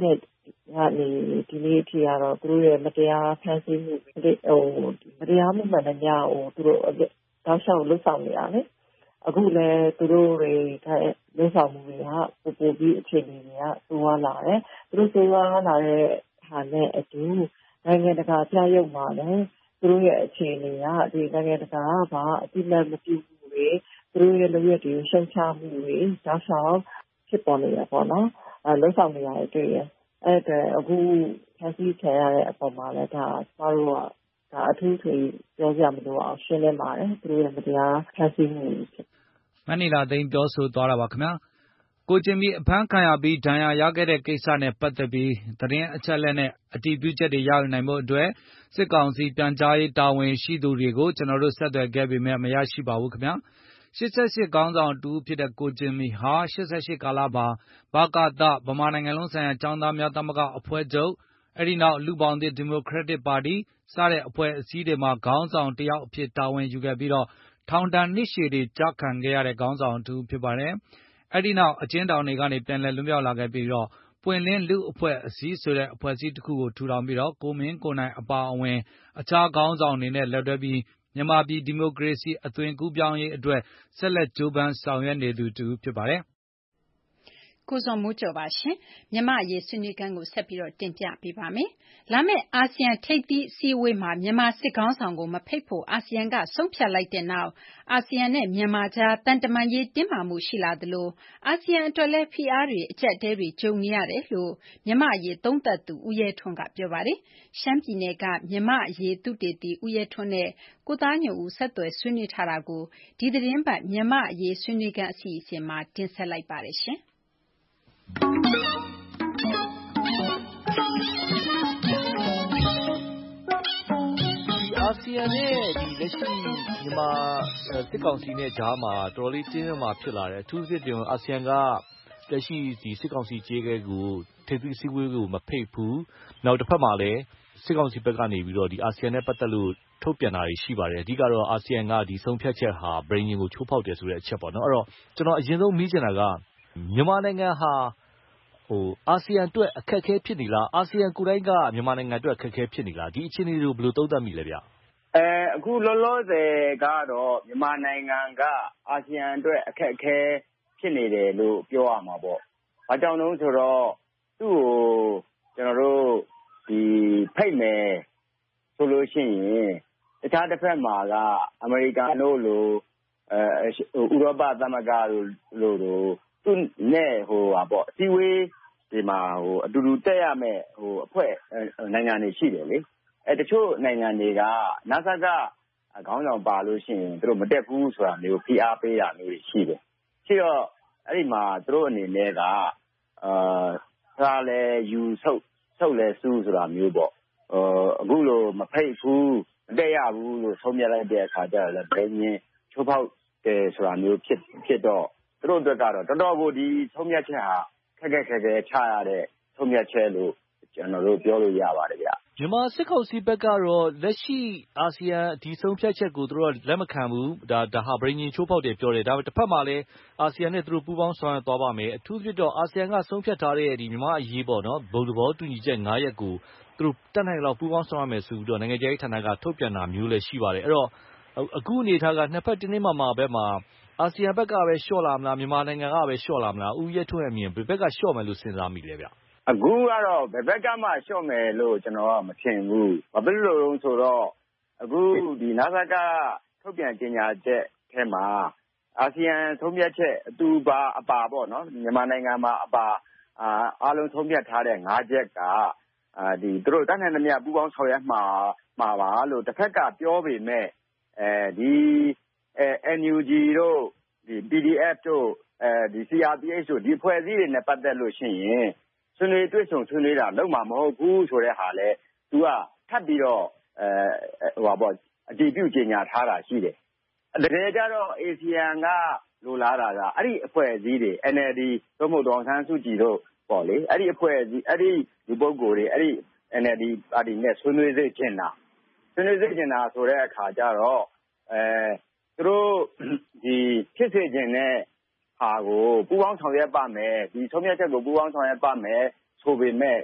ဒီနေ့အထိကတော့သူတို့ရဲ့မတရားဖမ်းဆီးမှုမတရားမှုမှန်သမျှကိုသူတို့တောက်လျှောက်လှုပ်ဆောင်နေတာလေအခုလည်းသူတို့တွေလှုပ်ဆောင်မှုတွေကပိုပြီးအခြေအနေတွေကဆိုးဝါးလာတယ်သူတို့ဆိုးဝါးလာတဲ့ဟာနဲ့အတူနိုင်ငံတကာကြားရုံမှာလည်းသူတို့ရဲ့အခြေအနေကဒီနိုင်ငံတကာကအတိအကျမပြုမှုတွေသူတို့ရဲ့လုပ်ရက်တွေရှုံချမှုတွေတောက်လျှောက်ဖြစ်ပေါ်နေတာပေါ့နော်လှုပ်ဆောင်နေရတယ်တွေ့ရအဲ့ဒါအခုဖန်ဆီးခံရတဲ့အပေါ်မှာလည်းဒါကျမတို့ကအထူးထွေပြောကြမလို့အောင်ရှင်းလင်းပါတယ်သူတို့ရဲ့မတရားဖန်ဆီးမှုဖြစ်မနီလာသိန်းပြောဆိုသွားတာပါခင်ဗျာကိုကျင်မီအဖမ်းခံရပြီးဒဏ်ရာရခဲ့တဲ့ကိစ္စနဲ့ပတ်သက်ပြီးသတင်းအချက်အလက်နဲ့အတည်ပြုချက်တွေရယူနိုင်ဖို့အတွက်စစ်ကောင်စီပြန်ကြားရေးတာဝန်ရှိသူတွေကိုကျွန်တော်တို့ဆက်သွယ်ခဲ့ပေမဲ့မရရှိပါဘူးခင်ဗျာ88ခေါင်းဆောင်တူဖြစ်တဲ့ကိုကျင်မီဟာ88ကာလမှာဗကသဗမာနိုင်ငံလုံးဆိုင်ရာចောင်းသားများသမဂ္ဂအဖွဲ့ချုပ်အဲဒီနောက်လူပေါင်းသစ်ဒီမိုကရက်တစ်ပါတီစတဲ့အဖွဲ့အစည်းတွေမှာခေါင်းဆောင်တယောက်အဖြစ်တာဝန်ယူခဲ့ပြီးတော့ထောင်ဒဏ်နှစ်ရှည်တွေကြာခံခဲ့ရတဲ့ခေါင်းဆောင်တူဖြစ်ပါတယ်အဲဒီနောက်အကျဉ်းထောင်တွေကနေပြန်လည်လွတ်မြောက်လာခဲ့ပြီးတော့ပွင့်လင်းလူအဖွဲ့အစည်းဆိုတဲ့အဖွဲ့အစည်းတစ်ခုကိုထူထောင်ပြီးတော့ကိုမင်းကိုနိုင်အပါအဝင်အခြားခေါင်းဆောင်တွေနဲ့လက်တွဲပြီးမြန်မာပြည်ဒီမိုကရေစီအသွင်ကူးပြောင်းရေးအတွက်ဆက်လက်ကြိုးပမ်းဆောင်ရွက်နေသူတူဖြစ်ပါတယ်ကိုဇော်မိုးကျော်ပါရှင်မြမရေးဆွေးနွေးခန်းကိုဆက်ပြီးတော့တင်ပြပေးပါမယ်။လာမယ့်အာဆီယံထိပ်သီးအစည်းအဝေးမှာမြန်မာစစ်ခေါင်းဆောင်ကိုမဖိတ်ဖို့အာဆီယံကဆုံးဖြတ်လိုက်တဲ့နောက်အာဆီယံနဲ့မြန်မာကြားတန်တမာရေးတင်းမာမှုရှိလာသလိုအာဆီယံအတွက်လည်းဖိအားတွေအကျပ်တဲတွေကြုံနေရတယ်လို့မြမရေးသုံးသပ်သူဦးရဲထွန်းကပြောပါတယ်။ရှမ်းပြည်နယ်ကမြမရေးသုတေသီဦးရဲထွန်းနဲ့ကိုသားညွန့်ဦးဆက်သွယ်ဆွေးနွေးထားတာကိုဒီသတင်းပတ်မြမရေးဆွေးနွေးခန်းအစီအစဉ်မှာတင်ဆက်လိုက်ပါတယ်ရှင်။အာဆီယံနဲ့လက်ရှိမြန်မာစစ်ကောင်စီနဲ့ကြားမှာတော်တော်လေးတင်းမာဖြစ်လာတယ်အထူးသဖြင့်အာဆီယံကလက်ရှိစစ်ကောင်စီကြေးကဲကိုထိပ်သီးအစည်းအဝေးကိုမဖိတ်ဘူးနောက်တစ်ဖက်မှာလည်းစစ်ကောင်စီဘက်ကနေပြီးတော့အာဆီယံနဲ့ပတ်သက်လို့ထုတ်ပြန်တာတွေရှိပါတယ်အဓိကတော့အာဆီယံကဆုံးဖြတ်ချက်ဟာဗြိဉ္ဉ်ကိုချိုးဖောက်တယ်ဆိုတဲ့အချက်ပေါ့နော်အဲ့တော့ကျွန်တော်အရင်ဆုံးမေးချင်တာကမြန်မာနိုင်ငံဟာအာဆီယံအတွက်အခက်အခဲဖြစ်နေလားအာဆီယံကိုယ်တိုင်ကမြန်မာနိုင်ငံအတွက်အခက်အခဲဖြစ်နေလားဒီအခြေအနေတွေကိုဘယ်လိုသုံးသပ်မိလဲဗျအခုလောလောဆယ်ကတော့မြန်မာနိုင်ငံကအာဆီယံအတွက်အခက်အခဲဖြစ်နေတယ်လို့ပြောရမှာပေါ့။ဘာကြောင့်လဲဆိုတော့သူ့ကိုကျွန်တော်တို့ဖိတ်မယ်ဆိုလို့ရှိရင်တခြားတစ်ဖက်မှာကအမေရိကန်တို့လိုဥရောပသမဂ္ဂတို့လိုသူနဲ့အစည်းအဝေးဒီမှာအတူတူတက်ရမယ်အဖွဲ့နိုင်ငံတွေရှိတယ်လေတချို့နိုင်ငံတွေကနစကခေါင်းဆောင်ပါလို့ရှိရင်သူတို့မတက်ဘူးဆိုတာမျိုးဖိအားပေးတာမျိုးရှိတယ်ရှိတော့အဲ့ဒီမှာသူတို့အနေနဲ့ကစားလဲယူဆုပ်လဲစူးဆိုတာမျိုးပေါ့အခုလိုမဖိတ်ဘူးမတက်ရဘူးလို့ဆုံးဖြတ်လိုက်တဲ့အခါကျတော့လည်းဘယ်နည်းချိုးဖောက်တယ်ဆိုတာမျိုးဖြစ်တော့သူတို့အတွက်ကတော့တော်တော်ကိုဒီဆုံးဖြတ်ချက်ဟာခက်ခဲချရတဲ့ဆုံးဖြတ်ချက်လို့ကျွန်တော်တို့ပြောလို့ရပါတယ်ဗျမြန်မာစစ်ကောင်စီဘက်ကတော့လက်ရှိအာဆီယံဒီဆုံးဖြတ်ချက်ကိုသူတို့လက်မခံဘူးဒါဟာဗြိဉ္ဉ်ချိုးဖောက်တယ်ပြောတယ်ဒါပေမဲ့တစ်ဖက်မှာလည်းအာဆီယံနဲ့သူတို့ပူးပေါင်းဆောင်ရွက်သွားပါမယ်အထူးသဖြင့်တော့အာဆီယံကဆုံးဖြတ်ထားတဲ့မြန်မာအရေးပေါ့နော်ဘုံသဘောတူညီချက်9ရပ်ကိုသူတို့တက်နိုင်လောက်ပူးပေါင်းဆောင်ရွက်မယ်ဆိုပြီးတော့နိုင်ငံခြားရေးဌာနကထုတ်ပြန်တာမျိုးလည်းရှိပါတယ်အဲ့တော့အခုအနေထားကနှစ်ဖက်တင်းတင်းမာမာဘက်မှာအာဆီယံဘက်ကပဲလျှော့လာမလားမြန်မာနိုင်ငံကပဲလျှော့လာမလားဦးရဲထွန်းရဲ့အမြင်ဘယ်ဘက်ကလျှော့မယ်လို့စဉ်းစားမိလဲဗျအခုကတော့ဘယ်ဘက်ကမှလျှော့မယ်လို့ကျွန်တော်ကမထင်ဘူးဘာဖြစ်လို့လဲဆိုတော့အခုဒီနစကထုတ်ပြန်ကြေညာချက်ထဲမှာအာဆီယံဆုံးဖြတ်ချက်အတူပါအပါပေါ့နော်မြန်မာနိုင်ငံမှာအပါအားလုံးဆုံးဖြတ်ထားတဲ့5ချက်ကသူတို့တန်းနိုင်သမျှပူးပေါင်းဆောင်ရွက်မှာပါလို့တစ်ဖက်ကပြောပေမဲ့NUG တို့PDF တို့CRPH တို့ဒီဖွဲ့စည်းတွေနဲ့ပတ်သက်လို့ရှိရင်ဆွေးနွေးတွေ့ဆုံဆွေးနွေးတာလုံးမှာမဟုတ်ဘူးဆိုတဲ့ဟာလဲသူကထပ်ပြီးတော့အတည်ပြုကြေညာထားတာရှိတယ်တကယ်ကြတော့အာဆီယံကလိုလားတာကအဲ့ဒီအဖွဲ့အစည်းတွေ NLD တို့မို့ဒေါ်အောင်ဆန်းစုကြည်တို့ပေါ့လေအဲ့ဒီအဖွဲ့အစည်းအဲ့ဒီလူပုဂ္ဂိုလ်တွေအဲ့ဒီ NLD ပါတီနဲ့ဆွေးနွေးစေချင်တာဆိုတဲ့အခါကျတော့သူတို့ဒီဖြစ်စေချင်တဲ့ဟာကိုပူးပေါင်းဆောင်ရွက်ပါမယ်ဒီဆုံးဖြတ်ချက်ကိုပူးပေါင်းဆောင်ရွက်ပါမယ်ဆိုပေမဲ့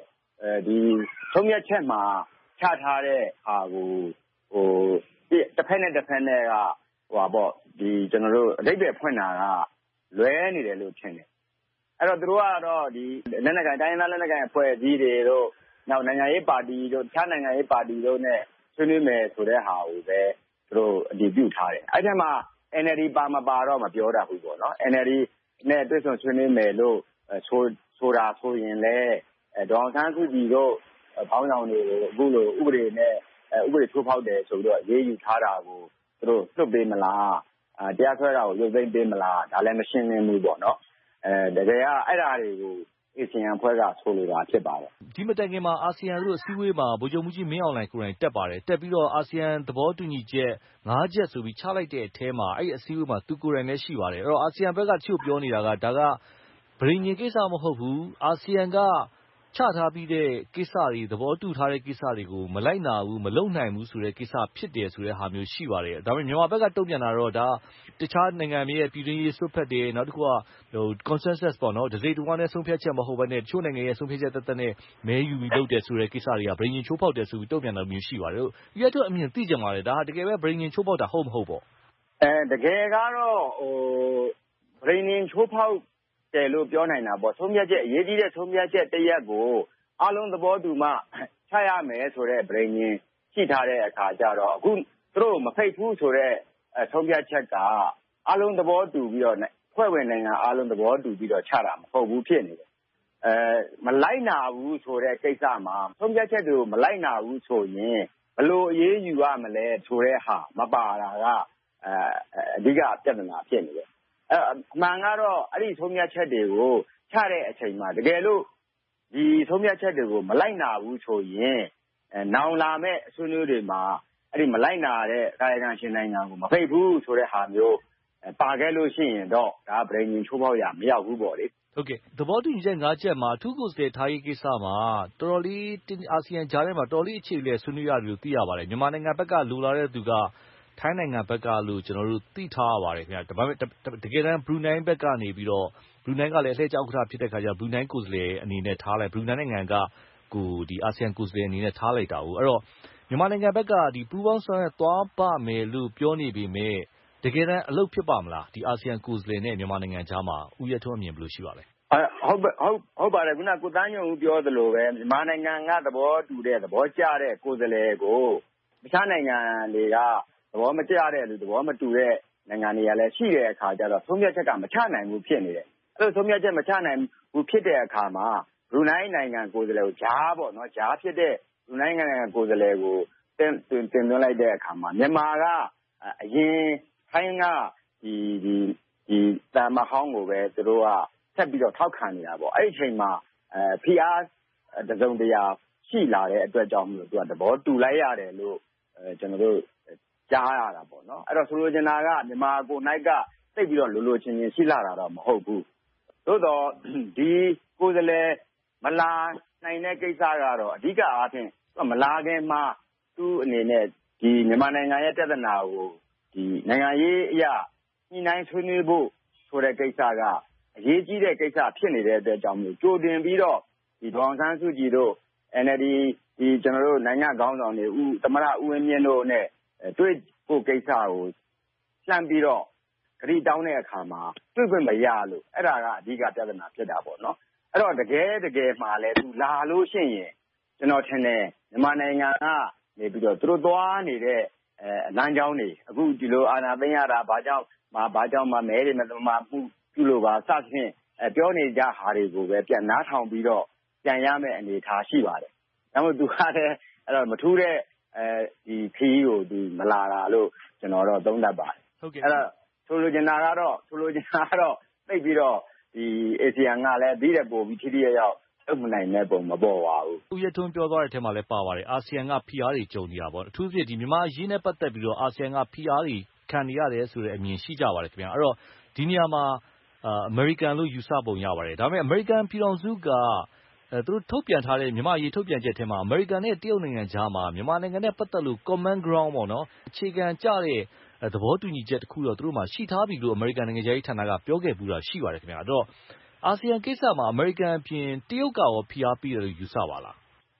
ဒီဆုံးဖြတ်ချက်မှာချထားတဲ့ဟာကိုတစ်ဖက်နဲ့ကဒီကျွန်တော်တို့အဓိပ္ပာယ်ဖွင့်တာကလွဲနေတယ်လို့ထင်တယ်အဲ့တော့သူတို့ကတော့ဒီလက်နက်ကိုင်တိုင်းရင်းသားလက်နက်ကိုင်အဖွဲ့အစည်းတွေတို့နောက်နိုင်ငံရေးပါတီတို့တခြားနိုင်ငံရေးပါတီတို့နဲ့ဆွေးနွေးမယ်ဆိုတဲ့ဟာကိုပဲသူတို့အတည်ပြုထားတယ်အဲ့ဒီမှာ NLD ပါမပါတော့မပြောတတ်ဘူးပေါ့နော် NLD နဲ့တွေ့ဆုံဆွေးနွေးမယ်လို့ဆိုတာဆိုရင်လည်းဒေါအောင်ဆန်းစုကြည်တို့ခေါင်းဆောင်တွေကိုအခုလိုဥပဒေနဲ့ဥပဒေထိုးဖောက်တယ်ဆိုတော့ရေးယူထားတာကိုသူတို့လွှတ်ပေးမလားတရားစွဲတာကိုရုပ်သိမ်းပေးမလားဒါလည်းမရှင်းလင်းဘူးပေါ့နော်တကယ်ကအဲ့ဓာတွေကိုအာဆီယံအဖွဲ့ကဆိုလိုတာဖြစ်ပါတယ်ဒီမတိုင်ခင်မှာအာဆီယံတို့အစည်းအဝေးမှာဗိုလ်ချုပ်မှူးကြီးမင်းအောင်လှိုင်ကိုယ်တိုင်တက်ပါတယ်တက်ပြီးတော့အာဆီယံသဘောတူညီချက်5ချက်ဆိုပြီးချလိုက်တဲ့အထဲမှာအဲ့အစည်းအဝေးမှာသူကိုယ်တိုင်လည်းရှိပါတယ်အဲ့တော့အာဆီယံဘက်ကတချို့ပြောနေတာကဒါကဗြိဉ္ဉ်ကိစ္စမဟုတ်ဘူးအာဆီယံကချထားပြီးတဲ့ကိစ္စတွေသဘောတူထားတဲ့ကိစ္စတွေကိုမလိုက်နာဘူးမလုံနိုင်ဘူးဆိုတဲ့ကိစ္စဖြစ်တယ်ဆိုတဲ့ဟာမျိုးရှိပါတယ်ဒါပေမဲ့မြန်မာဘက်ကတုံ့ပြန်တာတော့ဒါတခြားနိုင်ငံတွေရဲ့ပြည်တွင်းရေးဆွတ်ဖက်တယ်နောက်တစ်ခုကconsensus ပေါ့နော်ဒစိတဝါနဲ့ဆုံးဖြတ်ချက်မဟုတ်ဘဲနဲ့တချို့နိုင်ငံရဲ့ဆုံးဖြတ်ချက်သက်သက်နဲ့မဲယူပြီးလုပ်တယ်ဆိုတဲ့ကိစ္စတွေကဗြိဉ္ဉ်ချိုးဖောက်တယ်ဆိုပြီးတုံ့ပြန်တာမျိုးရှိပါတယ်ဒီကတော့အမြင်သိကြပါတယ်ဒါဟာတကယ်ပဲဗြိဉ္ဉ်ချိုးဖောက်တာဟုတ်မဟုတ်ပေါ့တကယ်ကတော့ဗြိဉ္ဉ်ချိုးဖောက်တယ်လို့ပြောနိုင်တာပေါ့ဆုံးဖြတ်ချက်အရေးကြီးတဲ့ဆုံးဖြတ်ချက်တစ်ရပ်ကိုအလုံးသဘောတူမှချရမယ်ဆိုတဲ့ဗြိဉ္ဉ်ရှိထားတဲ့အခါကျတော့အခုသူတို့မဖိတ်ဘူးဆိုတဲ့ဆုံးဖြတ်ချက်ကအလုံးသဘောတူပြီးတော့ဖွဲ့ဝင်နိုင်ငံအလုံးသဘောတူပြီးတော့ချတာမဟုတ်ဘူးဖြစ်နေတယ်မလိုက်နာဘူးဆိုတဲ့ကိစ္စမှာဆုံးဖြတ်ချက်တွေကိုမလိုက်နာဘူးဆိုရင်ဘယ်လိုအရေးယူရမလဲဆိုတဲ့ဟာမပါတာကအဓိကပြဿနာဖြစ်နေတယ်အမှန်ကတော့အဲ့ဒီဆုံးဖြတ်ချက်တွေကိုချတဲ့အချိန်မှာတကယ်လို့ဒီဆုံးဖြတ်ချက်တွေကိုမလိုက်နာဘူးဆိုရင်နောင်လာမဲ့အဆွေးနွေးတွေမှာအဲ့ဒီမလိုက်နာတဲ့ကာယကံရှင်နိုင်ငံကိုမဖိတ်ဘူးဆိုတဲ့ဟာမျိုးပါခဲ့လို့ရှိရင်တော့ဒါဗြိဉ္ဉ်ချိုးဖောက်ရမရောက်ဘူးပေါ့လေဟုတ်ကဲ့သဘောတူညီချက်5ချက်မှာအထူးကိုယ်စားလှယ်ထားရေးကိစ္စမှာတော်တော်လေးအာဆီယံကြားထဲမှာတော်တော်လေးအခြေအနေဆွေးနွေးရတယ်လို့သိရပါတယ်မြန်မာနိုင်ငံဘက်ကလိုလာတဲ့သူကထိုင်းနိုင်ငံဘက်ကလို့ကျွန်တော်တို့သိထားရပါတယ်ခင်ဗျာဒါပေမဲ့တကယ်တမ်းဘရူနိုင်းဘက်ကနေပြီးတော့ဘရူနိုင်းကလည်းအလှည့်ကျဥက္ကဋ္ဌဖြစ်တဲ့ခါကျဘရူနိုင်းကိုယ်စားလှယ်အနေနဲ့ထားလိုက်ဘရူနိုင်းနိုင်ငံကဒီအာဆီယံကိုယ်စားလှယ်အနေနဲ့ထားလိုက်တာဟုတ်အဲ့တော့မြန်မာနိုင်ငံဘက်ကဒီပူးပေါင်းဆောင်ရွက်သွားပါမယ်လို့ပြောနေပေမဲ့တကယ်တမ်းအလုပ်ဖြစ်ပါမလားဒီအာဆီယံကိုယ်စားလှယ်နဲ့မြန်မာနိုင်ငံကြားမှာဦးရထွန်းအမြင်ဘယ်လိုရှိပါလဲဟုတ်ပါတယ်ခုနကိုတန်းညွန့်ဦးပြောသလိုပဲမြန်မာနိုင်ငံကသဘောတူတဲ့သဘောကျတဲ့ကိုယ်စားလှယ်ကိုတခြားနိုင်ငံတွေကသဘောမကျတဲ့လူသဘောမတူတဲ့နိုင်ငံတွေကလည်းရှိတဲ့အခါကျတော့ဆုံးဖြတ်ချက်ကမချနိုင်ဘူးဖြစ်နေတယ်အဲ့လိုဆုံးဖြတ်ချက်မချနိုင်ဘူးဖြစ်တဲ့အခါမှာဘရူနိုင်းနိုင်ငံကိုယ်စားလှယ်ကိုဂျားပေါ့နော်ဂျားဖြစ်တဲ့ဘရူနိုင်းနိုင်ငံကိုယ်စားလှယ်ကိုတင်သွင်းလိုက်တဲ့အခါမှာမြန်မာကအရင်ထိုင်းကဒီတမဟောင်းကိုပဲသူတို့ကဆက်ပြီးတော့ထောက်ခံနေတာပေါ့အဲ့ဒီအချိန်မှာဖိအားတစုံတရာရှိလာတဲ့အတွက်ကြောင့်မို့သူကသဘောတူလိုက်ရတယ်လို့ကျွန်တော်တို့ကြားရတာပေါ့နော်အဲ့တော့ဆိုလိုချင်တာကမြန်မာကိုနိုင်ကသိပြီးတော့လိုချင်းချင်းရှိလာတာတော့မဟုတ်ဘူးသို့တော့ဒီကိုယ်စားလှယ်မလာနိုင်တဲ့ကိစ္စကတော့အဓိကအားဖြင့်မလာခင်မှာသူ့အနေနဲ့ဒီမြန်မာနိုင်ငံရဲ့ပြဿနာကိုဒီနိုင်ငံရေးအရာညှိနှိုင်းဆွေးနွေးဖို့ဆိုတဲ့ကိစ္စကအရေးကြီးတဲ့ကိစ္စဖြစ်နေတဲ့အတွက်ကြောင့်မို့ကြိုတင်ပြီးတော့ဒီဒေါအောင်ဆန်းစုကြည်တို့ NLD ဒီကျွန်တော်တို့နိုင်ငံခေါင်းဆောင်တွေသမရဦးဝင်းမြင့်တို့နဲ့တွေ့ဖို့ကိစ္စကိုလှမ်းပြီးတော့ဂရီတောင်းတဲ့အခါမှာတွေ့ခွင့်မရလို့အဲ့ဒါကအဓိကပြဿနာဖြစ်တာပေါ့နော်အဲ့တော့တကယ်မှလည်းသူလာလို့ရှိရင်ကျွန်တော်ထင်တယ်မြန်မာနိုင်ငံကနေပြီးတော့သူတို့သွားနေတဲ့လမ်းကြောင်းတွေအခုဒီလိုအာဏာသိမ်းရတာဘာကြောင့်မှမဲတွေမသမာမှုပြုလို့ပါစသဖြင့်ပြောနေကြဟာတွေကိုပဲပြန်နားထောင်ပြီးတော့ပြန်ရမယ့်အနေအထားရှိပါတယ်ဒါမှမဟုတ်သူကလည်းအဲ့တော့မထူးတဲ့ဒီခီးကိုသူမလာတာလို့ကျွန်တော်တော့သုံးသပ်ပါတယ်ဟုတ်ကဲ့အဲ့တော့ဆိုလိုချင်တာကတော့သိပြီးတော့ဒီအာဆီယံကလည်းဒီတဲ့ပို့ပြီးထိထိရောက်လုပ်မနိုင်တဲ့ပုံမပေါ်ပါဘူးဦးရထွန်းပြောသွားတဲ့အထက်မှာလည်းပါပါတယ်အာဆီယံကဖိအားတွေကြုံနေတာပေါ့အထူးသဖြင့်ဒီမြန်မာအရေးနဲ့ပတ်သက်ပြီးတော့အာဆီယံကဖိအားတွေခံနေရတယ်ဆိုတဲ့အမြင်ရှိကြပါတယ်ခင်ဗျာအဲ့တော့ဒီနေရာမှာအမေရိကန်လို့ယူဆပုံရပါတယ်ဒါပေမဲ့အမေရိကန်ပြည်ထောင်စုကသူတို့ထုတ်ပြန်ထားတဲ့မြန်မာအရေးထုတ်ပြန်ချက်ထဲမှာအမေရိကန်နဲ့တရုတ်နိုင်ငံကြားမှာမြန်မာနိုင်ငံနဲ့ပတ်သက်လို့ common ground ပေါ့နော်အခြေခံကျတဲ့သဘောတူညီချက်တစ်ခုတော့သူတို့မှာရှိထားပြီလို့အမေရိကန်နိုင်ငံသားရေးဌာနကပြောခဲ့ဘူးတာရှိပါတယ်ခင်ဗျာအဲ့တော့အာဆီယံကိစ္စမှာအမေရိကန်အပြင်တရုတ်ကရောဖိအားပေးတယ်လို့ယူဆပါလား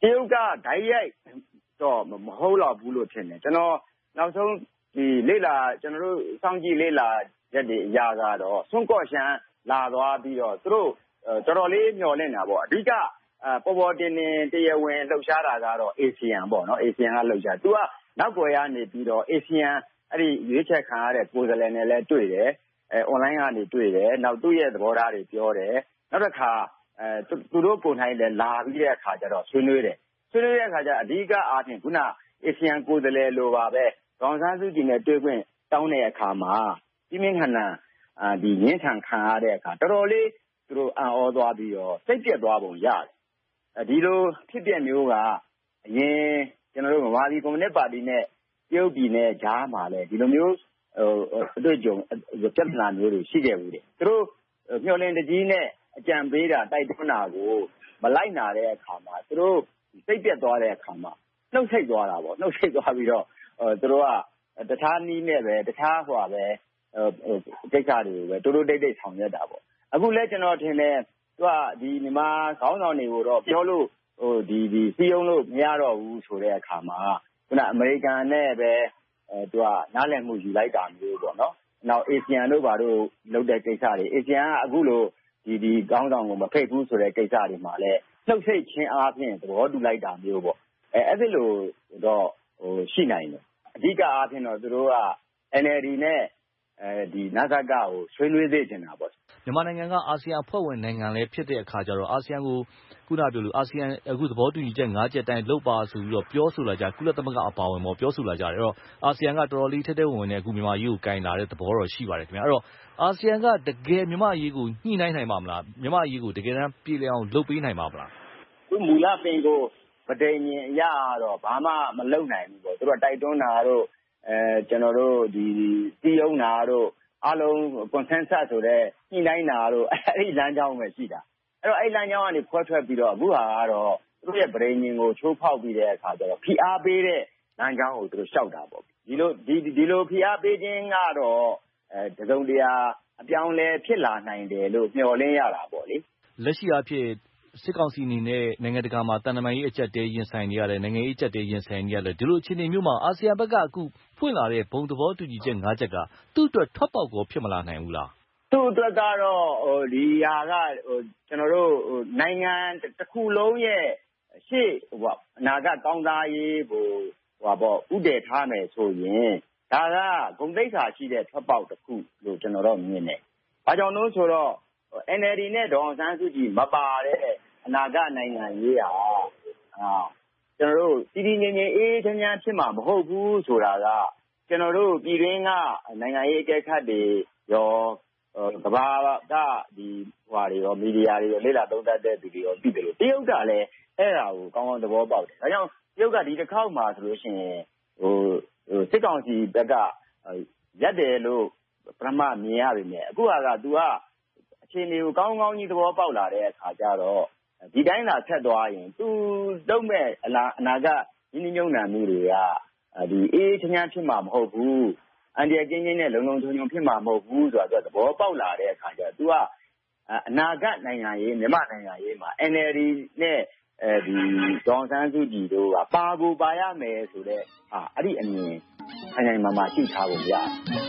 တရုတ်ကဓာတ်ရိုက်တော့မဟုတ်တော့ဘူးလို့ထင်တယ်ကျွန်တော်နောက်ဆုံးဒီလေ့လာကျွန်တော်တို့စောင့်ကြည့်လေ့လာရက်တွေအရာကတော့ဆွန့်ကော့ရှမ်းလာသွားပြီးတော့သူတို့တော်တော်လေးမျှော်လင့်တာပေါ့အဓိကပေါ်ပေါ်တင်တင်တရားဝင်လှုပ်ရှားတာကတော့ ASEAN ပေါ့နော် ASEAN ကလှုပ်ရှားသူကနောက်ွယ်ရနေပြီးတော့ ASEAN အဲ့ဒီရွေးချယ်ခံရတဲ့ကိုယ်စားလှယ်နဲ့လည်းတွေ့တယ်online ကနေတွေ့တယ်နောက်သူ့ရဲ့သဘောထားတွေပြောတယ်နောက်တစ်ခါသူတို့ကိုယ်တိုင်လည်းလာပြီးတဲ့အခါကျတော့ဆွေးနွေးတဲ့အခါကျအဓိကအားဖြင့်ခုန ASEAN ကိုယ်စားလှယ်လိုပါပဲဒေါ်ဆန်းစုကြည်နဲ့တွေ့ခွင့်တောင်းတဲ့အခါမှာပြင်းပြင်းထန်ထန်ဒီငင်းထန်ခံရတဲ့အခါတော်တော်လေးသူတို့အံ့ဩသွားပြီးတော့စိတ်ပြက်သွားပုံရတယ်ဒီလိုဖြစ်ပျက်မျိုးကအရင်ကျွန်တော်တို့ဗမာပြည်ကွန်မြူနစ်ပါတီနဲ့တရုတ်ပြည်နဲ့ကြားမှာလည်းဒီလိုမျိုးအတွေ့အကြုံပြဿနာမျိုးတွေရှိခဲ့ဘူးတယ်သူတို့မျှော်လင့်တကြီးနဲ့အကြံပေးတာတိုက်တွန်းတာကိုမလိုက်နာတဲ့အခါမှာသူတို့စိတ်ပြက်သွားတဲ့အခါမှာနှုတ်ဆက်သွားတာပေါ့နှုတ်ဆက်သွားပြီးတော့သူတို့ကတခြားနည်းနဲ့ပဲတခြားဟိုပဲကိစ္စတွေကိုပဲတိုးတိတ်ဆောင်ရွက်တာပေါ့အခုလဲကျွန်တော်ထင်တယ်သူကဒီမြန်မာခေါင်းဆောင်တွေကိုတော့ပြောလို့ဒီစီယုံလို့မရတော့ဘူးဆိုတဲ့အခါမှာခုနအမေရိကန်နဲ့ပဲသူကနားလည်မှုယူလိုက်တာမျိုးပေါ့နော်နောက် ASEAN တို့ဘာလို့လုပ်တဲ့ကိစ္စတွေ ASEAN ကအခုလိုဒီခေါင်းဆောင်ကိုမဖိတ်ဘူးဆိုတဲ့ကိစ္စတွေမှာလဲနှုတ်ဆက်ခြင်းအားဖြင့်သဘောတူလိုက်တာမျိုးပေါ့အဲ့ဒီလိုတော့ရှိနိုင်တယ်အဓိကအားဖြင့်တော့သူတို့က NLD နဲ့ဒီနစကကိုဆွေးနွေးသေးနေတာပေါ့မြန်မာနိုင်ငံကအာဆီယံအဖွဲ့ဝင်နိုင်ငံလည်းဖြစ်တဲ့အခါကျတော့အာဆီယံကိုခုနပြောလို့အာဆီယံအခုသဘောတူညီချက်၅ချက်တိုင်းလုပ်ပါဆိုပြီးတော့ပြောဆိုလာကြကုလသမဂ္ဂအပါအဝင်ပေါ့ပြောဆိုလာကြတယ်အဲ့တော့အာဆီယံကတော်တော်လေးထက်ဝင်နေအခုမြန်မာရေးကိုကင်လာတဲ့သဘောတော့ရှိပါတယ်ခင်ဗျအဲ့တော့အာဆီယံကတကယ်မြန်မာရေးကိုညှိနှိုင်းနိုင်ပါမလားမြန်မာရေးကိုတကယ်တမ်းပြည်လည်အောင်လုပ်ပေးနိုင်ပါမလားသူမူလပင်ကိုပဋိညာဉ်အရာတော့ဘာမှမလုပ်နိုင်ဘူးပေါ့သူတို့တိုက်တွန်းတာတို့ကျွန်တော်တို့ဒီစီးရုံးတာတို့အားလုံး consensus ဆိုတဲ့ညှိနှိုင်းတာတို့အဲ့ဒီလမ်းကြောင်းပဲရှိတာအဲ့တော့အဲ့လမ်းကြောင်းကနေခွဲထွက်ပြီးတော့အခုဟာကတော့သူတို့ရဲ့ပဋိညာဉ်ကိုချိုးဖောက်ပြီးတဲ့အခါကျတော့ဖိအားပေးတဲ့လမ်းကြောင်းကိုသူတို့ရှောက်တာပေါ့ဒီလိုဖိအားပေးခြင်းကတော့တစုံတရာအပြောင်းလဲဖြစ်လာနိုင်တယ်လို့မျှော်လင့်ရတာပေါ့လေလက်ရှိအဖြစ်စစ်ကောင်စီအနေနဲ့နိုင်ငံတကာမှာတန်တမာရေးအကျပ်တဲရင်ဆိုင်နေရတယ်နိုင်ငံရေးအကျပ်တဲရင်ဆိုင်နေရတယ်ဒီလိုအခြေအနေမျိုးမှာအာဆီယံဘက်ကအခုဖွင့်လာတဲ့ဘုံသဘောတူညီချက်၅ချက်ကသူ့အတွက်ထွက်ပေါက်ကိုဖြစ်မလာနိုင်ဘူးလားသူ့အတွက်ကတော့ဒီဟာကကျွန်တော်တို့နိုင်ငံတစ်ခုလုံးရဲ့ရှေ့အနာဂတ်ကောင်းစားရေးကိုဥတည်ထားမယ်ဆိုရင်ဒါကဂုဏ်သိက္ခာရှိတဲ့ထွက်ပေါက်တစ်ခုလို့ကျွန်တော်တို့မြင်တယ်။ဘာကြောင့်လို့ဆိုတော့ NLD နဲ့ဒေါ်အောင်ဆန်းစုကြည်မပါတဲ့အနာဂတ်နိုင်ငံရေးဟာကျွန်တော်တို့တည်တည်ငြိမ်ငြိမ်အေးချမ်းချမ်းဖြစ်မှာမဟုတ်ဘူးဆိုတာကကျွန်တော်တို့ပြည်တွင်းကနိုင်ငံရေးအကဲခတ်တွေရောကဘာကဒီဟွာတွေရောမီဒီယာတွေရောလေ့လာသုံးသပ်တဲ့သူတွေရောသိတယ်လို့တရုတ်ကလည်းအဲ့ဒါကိုကောင်းကောင်းသဘောပေါက်တယ်။ဒါကြောင့်တရုတ်ကဒီတစ်ခေါက်မှာဆိုလို့ရှိရင်စစ်ကောင်စီဘက်ကရက်တယ်လို့ပထမမြင်ရပြီမြဲအခုကသူကအခြေအနေကိုကောင်းကောင်းကြီးသဘောပေါက်လာတဲ့အခါကျတော့ဒီတိုင်းသာဆက်သွားရင်သူလုံးမဲ့အနာဂတ်ရင်းနှီးမြှုပ်နှံမှုတွေကဒီအေးချမ်းချမ်းဖြစ်မှာမဟုတ်ဘူးအန်ဒီယာကင်းချင်းနဲ့လုံလုံချုံချုံဖြစ်မှာမဟုတ်ဘူးဆိုတော့သဘောပေါက်လာတဲ့အခါကျတော့သူကအနာဂတ်နိုင်ငံရေးမြန်မာနိုင်ငံရေးမှာ NLD နဲ့ဒီဒေါ်ဆန်းစုကြည်တို့ကပါကိုပါရမယ်ဆိုတဲ့အဲ့ဒီအမြင်အနိုင်မှာရှိထားဖို့ရတယ်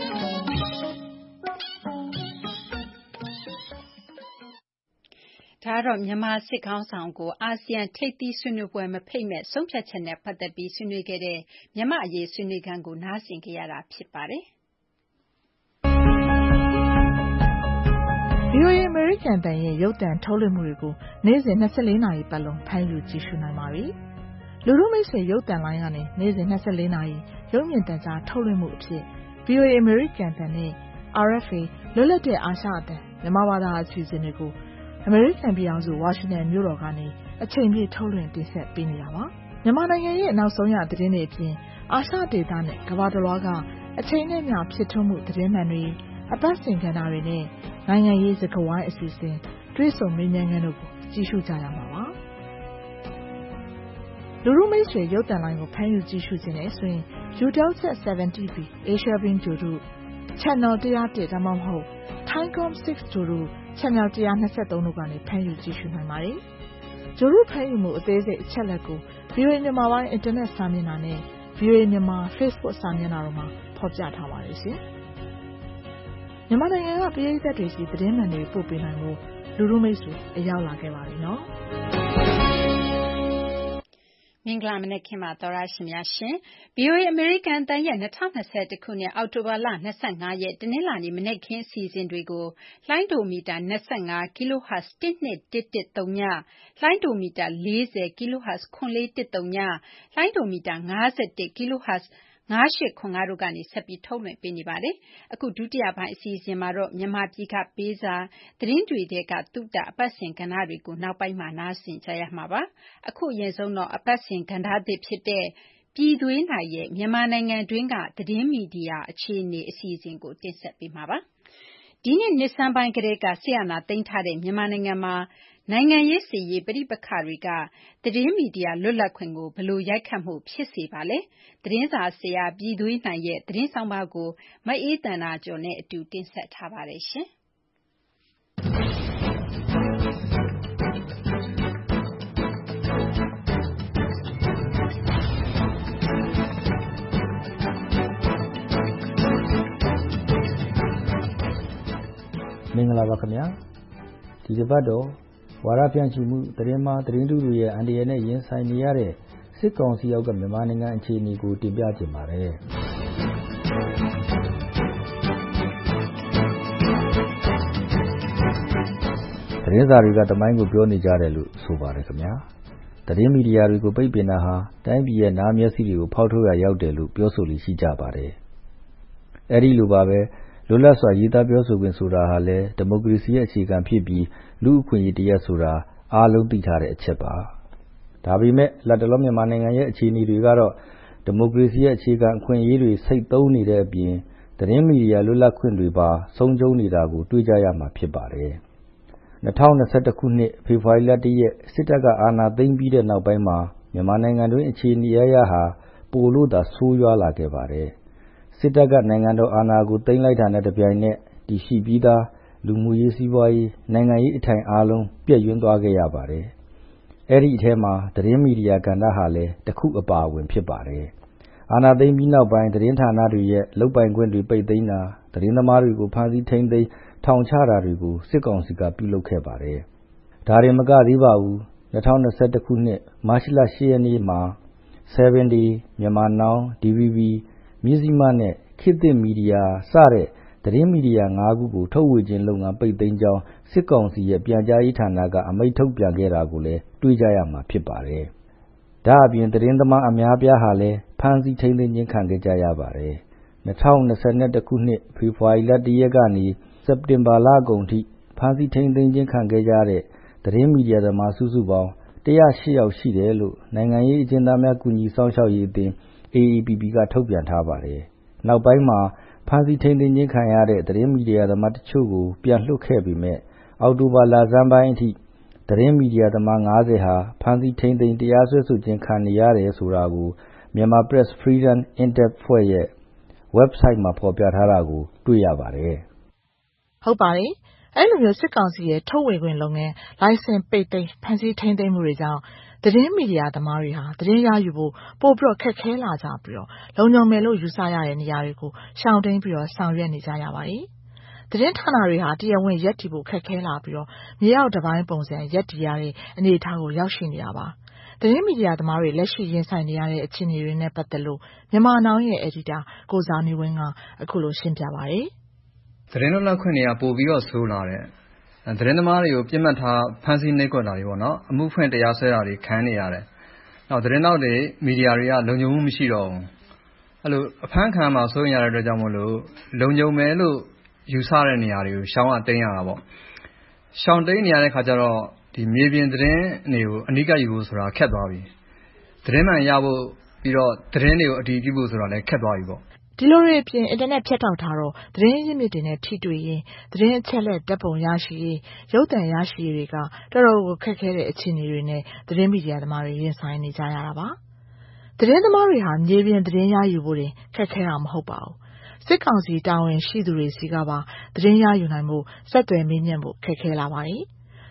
ဒါတော့မြန်မာစစ်ခေါင်းဆောင်ကိုအာဆီယံထိပ်သီးဆွေးနွေးပွဲမဖိတ်မဲ့ဆုံးဖြတ်ချက်နဲ့ပတ်သက်ပြီးဆွေးနွေးခဲ့တဲ့မြန်မာအရေးဆွေးနွေးခန်းကိုနားဆင်ကြရတာဖြစ်ပါတယ်။ VOA အမေရိကန်တန်ရဲ့ရုပ်သံထုတ်လွှင့်မှုတွေကိုနေ့စဉ်24နာရီပတ်လုံးဖမ်းယူကြည့်ရှုနိုင်ပါပြီ။လူထုမိတ်ဆွေရုပ်သံလိုင်းကနေနေ့စဉ်24နာရီရုပ်မြင်သံကြားထုတ်လွှင့်မှုအဖြစ် VOA အမေရိကန်တန်နဲ့ RFA လွတ်လပ်တဲ့အာရှအသံမြန်မာဘာသာအစီအစဉ်တွေကိုအမေရိကန်ပြည်ထောင်စုဝါရှင်တန်မြို့တော်ကနေအချိန်ပြည့်ထုတ်လွှင့်တင်ဆက်ပေးနေတာပါ။မြန်မာနိုင်ငံရဲ့နောက်ဆုံးရသတင်းတွေအပြင်အာရှဒေသနဲ့ကမ္ဘာတစ်လွှားကအချိန်နဲ့မျှဖြစ်ထွန်းမှုသတင်းမှန်တွေအပတ်စဉ်ကဏ္ဍတွေနဲ့နိုင်ငံရေးစကားဝိုင်းအစီအစဉ်တွေ့ဆုံမေးမြန်းခန်းတို့ကိုကြည့်ရှုကြရမှာပါ။လူထုမိတ်ဆွေရုပ်သံလိုင်းကိုဖမ်းယူကြည့်ရှုခြင်းနဲ့ဆိုရင် Eutelsat 7TV Asia Beam တို့ Channel 101ဒါမှမဟုတ် Thaicom 6တို့ Channel 123တို့ကနေဖမ်းယူကြည့်ရှုနိုင်ပါတယ်။ဂျိုရုဖမ်းယူမှုအသေးစိတ်အချက်လက်ကို VOA မြန်မာပိုင်း Internet စာမျက်နှာနဲ့ VOA မြန်မာ Facebook စာမျက်နှာတို့မှာဖော်ပြထားပါတယ်ရှင်။မြန်မာနိုင်ငံကပရိသတ်တွေစီသတင်းမှန်တွေပို့ပေးနိုင်ဖို့လူလူမိတ်ဆွေအရောက်လာခဲ့ပါပြီနော်။မင်္ဂလာမနက်ခင်းပါသောရရှိများရှင်။ VOA အမေရိကန်အသံရဲ့2021ခုနှစ်အောက်တိုဘာလ25ရက်တနင်္လာနေ့မနက်ခင်းအစီအစဉ်တွေကိုလှိုင်းဒိုမီတာ25 kHz 121139လှိုင်းဒိုမီတာ40 kHz 9410လှိုင်းဒိုမီတာ51 kHz 9895တို့ကနေဆက်ပြီးထုတ်လွှင့်ပေးနေပါတယ်။အခုဒုတိယပိုင်းအစီအစဉ်မှာတော့မြန်မာပြည်ကပေးစာသတင်းတွေတွေကသုတအပတ်စဉ်ကဏ္ဍတွေကိုနောက်ပိုင်းမှာနားဆင်ကြရမှာပါ။အခုအရင်ဆုံးတော့အပတ်စဉ်ကဏ္ဍသစ်ဖြစ်တဲ့ပြည်သွေးနိုင်ရဲ့မြန်မာနိုင်ငံတွင်းကသတင်းမီဒီယာအခြေအနေအစီအစဉ်ကိုတင်ဆက်ပေးမှာပါ။ဒီနှစ်ဆန်းပိုင်းကတည်းကဆီယနာသိမ်းထားတဲ့မြန်မာနိုင်ငံမှာနိုင်ငံရေးစစ်ရေးပဋိပက္ခတွေကသတင်းမီဒီယာလွတ်လပ်ခွင့်ကိုဘယ်လိုရိုက်ခတ်မှုဖြစ်စေပါလဲသတင်းစာဆရာပြည်သွေးနိုင်ရဲ့သတင်းဆောင်ပါကိုမအေးတန်နာကျော်နဲ့အတူတင်ဆက်ထားပါတယ်ရှင်မင်္ဂလာပါခင်ဗျာဒီတစ်ပတ်တော့ဝါရပြန့်ချီမှုသတင်းမှားသတင်းတူတွေရဲ့အန်ဒီရယ်နဲ့ရင်ဆိုင်နေရတဲ့စစ်ကောင်စီအောက်ကမြန်မာနိုင်ငံအခြေအနေကိုတင်ပြခြင်းပါတယ်သတင်းစာတွေကတမိုင်းကိုပြောနေကြတယ်လို့ဆိုပါတယ်ခင်ဗျာသတင်းမီဒီယာတွေကိုပိတ်ပင်တာဟာတိုင်းပြည်ရဲ့နားမျက်စိတွေကိုဖောက်ထုတ်ရရောက်တယ်လို့ပြောဆိုလိရှိကြပါတယ်အဲဒီလိုပါပဲလွတ်လပ်စွာရေးသားပြောဆိုခွင့်ဆိုတာဟာလည်းဒီမိုကရေစီရဲ့အခြေခံဖြစ်ပြီးလူ့အခွင့်အရေးတရားဆိုတာအားလုံးသိထားတဲ့အချက်ပါဒါပေမဲ့လက်တလုံးမြန်မာနိုင်ငံရဲ့အခြေအနေတွေကတော့ဒီမိုကရေစီရဲ့အခြေခံအခွင့်အရေးတွေစိတ်သုံးနေတဲ့အပြင်သတင်းမီဒီယာလွတ်လပ်ခွင့်တွေပါဆုံးရှုံးနေတာကိုတွေ့ကြရမှာဖြစ်ပါတယ်2021ခုနှစ်ဖေဖော်ဝါရီလ1ရက်စစ်တပ်ကအာဏာသိမ်းပြီးတဲ့နောက်ပိုင်းမှာမြန်မာနိုင်ငံတွင်းအခြေအနေအရဟာပိုလို့သာဆိုးရွားလာခဲ့ပါတယ်စစ်တပ်ကနိုင်ငံတော်အာဏာကိုသိမ်းလိုက်တာနဲ့တပြိုင်နက်တည်ရှိပြီးသားလူမှုရေးစီးပွားရေးနိုင်ငံရေးအထိုင်အားလုံးပြည့်ယွင်းသွားခဲ့ရပါတယ်။အဲဒီအထဲမှာသတင်းမီဒီယာကဏ္ဍဟာလည်းတစ်ခုအပါအဝင်ဖြစ်ပါတယ်။အာဏာသိမ်းပြီးနောက်ပိုင်းသတင်းဌာနတွေရဲ့လုပ်ပိုင်ခွင့်တွေပိတ်သိမ်းတာသတင်းသမားတွေကိုဖမ်းဆီးထိန်းသိမ်းထောင်ချတာတွေကိုစစ်ကောင်စီကပြုလုပ်ခဲ့ပါတယ်။ဒါရင်မကသေးပါဘူး2021ခုနှစ်မတ်လ10ရက်နေ့မှာ7 Day မြန်မာ Now DVBမြစည်းမနဲ့ခေတ်သစ်မီဒီယာစတဲ့သတင်းမီဒီယာ5ခုကိုထုတ်ဝေခြင်းလုပ်ငန်းပိတ်သိမ်းကြောင်းစစ်ကောင်စီရဲ့ပြန်ကြားရေးဌာနကအမိန့်ထုတ်ပြန်ခဲ့တာကိုလည်းတွေ့ကြရမှာဖြစ်ပါတယ်။ဒါအပြင်သတင်းသမားအများပြားဟာလည်းဖမ်းဆီးထိန်းသိမ်းခြင်းခံခဲ့ကြရပါတယ်။2021ခုနှစ်ဖေဖော်ဝါရီလ1ရက်ကနေစက်တင်ဘာလကုန်ထိဖမ်းဆီးထိန်းသိမ်းခြင်းခံခဲ့ကြတဲ့သတင်းမီဒီယာသမားစုစုပေါင်း108ယောက်ရှိတယ်လို့နိုင်ငံရေးအကျဉ်းသားများကူညီဆောင်ရှောက်ရေးအသင်းAAPP ကထုတ်ပြန်ထားပါတယ်။နောက်ပိုင်းမှာဖမ်းဆီးထိန်းသိမ်းခြင်းခံရတဲ့သတင်းမီဒီယာသမားတချို့ကိုပြန်လွှတ်ခဲ့ပေမဲ့အောက်တိုဘာလဆန်းပိုင်းအထိသတင်းမီဒီယာသမား90ဟာဖမ်းဆီးထိန်းသိမ်းတရားစွဲဆိုခြင်းခံနေရတယ်ဆိုတာကိုMyanmar Press Freedom Index ဖွဲ့ရဲ့ website မှာဖော်ပြထားတာကိုတွေ့ရပါတယ်။ဟုတ်ပါတယ်။အဲ့လိုမျိုးစစ်ကောင်စီရဲ့ထုတ်ဝေခွင့်လုပ်ငန်းလိုင်စင်ပိတ်သိမ်းဖမ်းဆီးထိန်းသိမ်းမှုတွေကြောင့်သတင်းမီဒီယာသမားတွေဟာသတင်းရယူဖို့ပို့ပြီးတော့ခက်ခဲလာကြပြီးတော့လုံခြုံမယ်လို့ယူဆရတဲ့နေရာတွေကိုရှောင်တိန်ပြီးတော့ဆောင်ရွက်နေကြရပါတယ်။သတင်းဌာနတွေဟာတရားဝင်ရက်တည်ဖို့ခက်ခဲလာပြီးတော့မြေအောက်တစ်ပိုင်းပုံစံရက်တည်ရတဲ့အနေအထားကိုရောက်ရှိနေတာပါ။သတင်းမီဒီယာသမားတွေလက်ရှိရင်ဆိုင်နေရတဲ့အခြေအနေတွေနဲ့ပတ်သက်လို့မြန်မာနောင်ရဲ့အက်ဒီတာကိုဇာနည်ဝင်းကအခုလိုရှင်းပြပါတယ်။သတင်းလွတ်လပ်ခွင့်တွေကပို့ပြီးတော့ဆိုးလာတဲ့သတင်းသမားတွေကိုပြစ်မှတ်ထားဖမ်းဆီးနှိပ်ကွပ်တာတွေပေါ့နော်အမှုဖွင့်တရားစွဲတာတွေခံနေရတယ်။နောက်သတင်းနောက်တွေမီဒီယာတွေကလုံခြုံမှုမရှိတော့ဘူး။အဲ့လိုအဖမ်းခံမှာစိုးရင်ရတဲ့အတွက်ကြောင့်မို့လို့လုံခြုံမယ်လို့ယူဆတဲ့နေရာတွေကိုရှောင်းတိန်ရတာပေါ့။ရှောင်းတိန်နေရတဲ့ခါကျတော့ဒီမြေပြင်သတင်းတွေကိုအနိကယူဖို့ဆိုတာခက်သွားပြီ။သတင်းမှန်ရဖို့ပြီးတော့သတင်းတွေကိုအတည်ပြုဖို့ဆိုတာလည်းခက်သွားပြီပေါ့။ဒီလိုတွေအပြင်အင်တာနက်ဖြတ်တောက်ထားတော့သတင်းရင်းမြစ်တွေနဲ့ထိတွေ့ရင်သတင်းအချက်လက်ဓာတ်ပုံရရှိရေးရုပ်သံရရှိရေးတွေကတော်တော်ကိုခက်ခဲတဲ့အခြေအနေတွေနဲ့သတင်းမီဒီယာသမားတွေရင်ဆိုင်နေကြရတာပါသတင်းသမားတွေဟာမြေပြင်သတင်းရယူဖို့ခက်ခဲတာမဟုတ်ပါဘူးစစ်ကောင်စီတာဝန်ရှိသူတွေစီကပါသတင်းရယူနိုင်မှုစက်သွယ်မေးမြန်းမှုခက်ခဲလာပါတယ်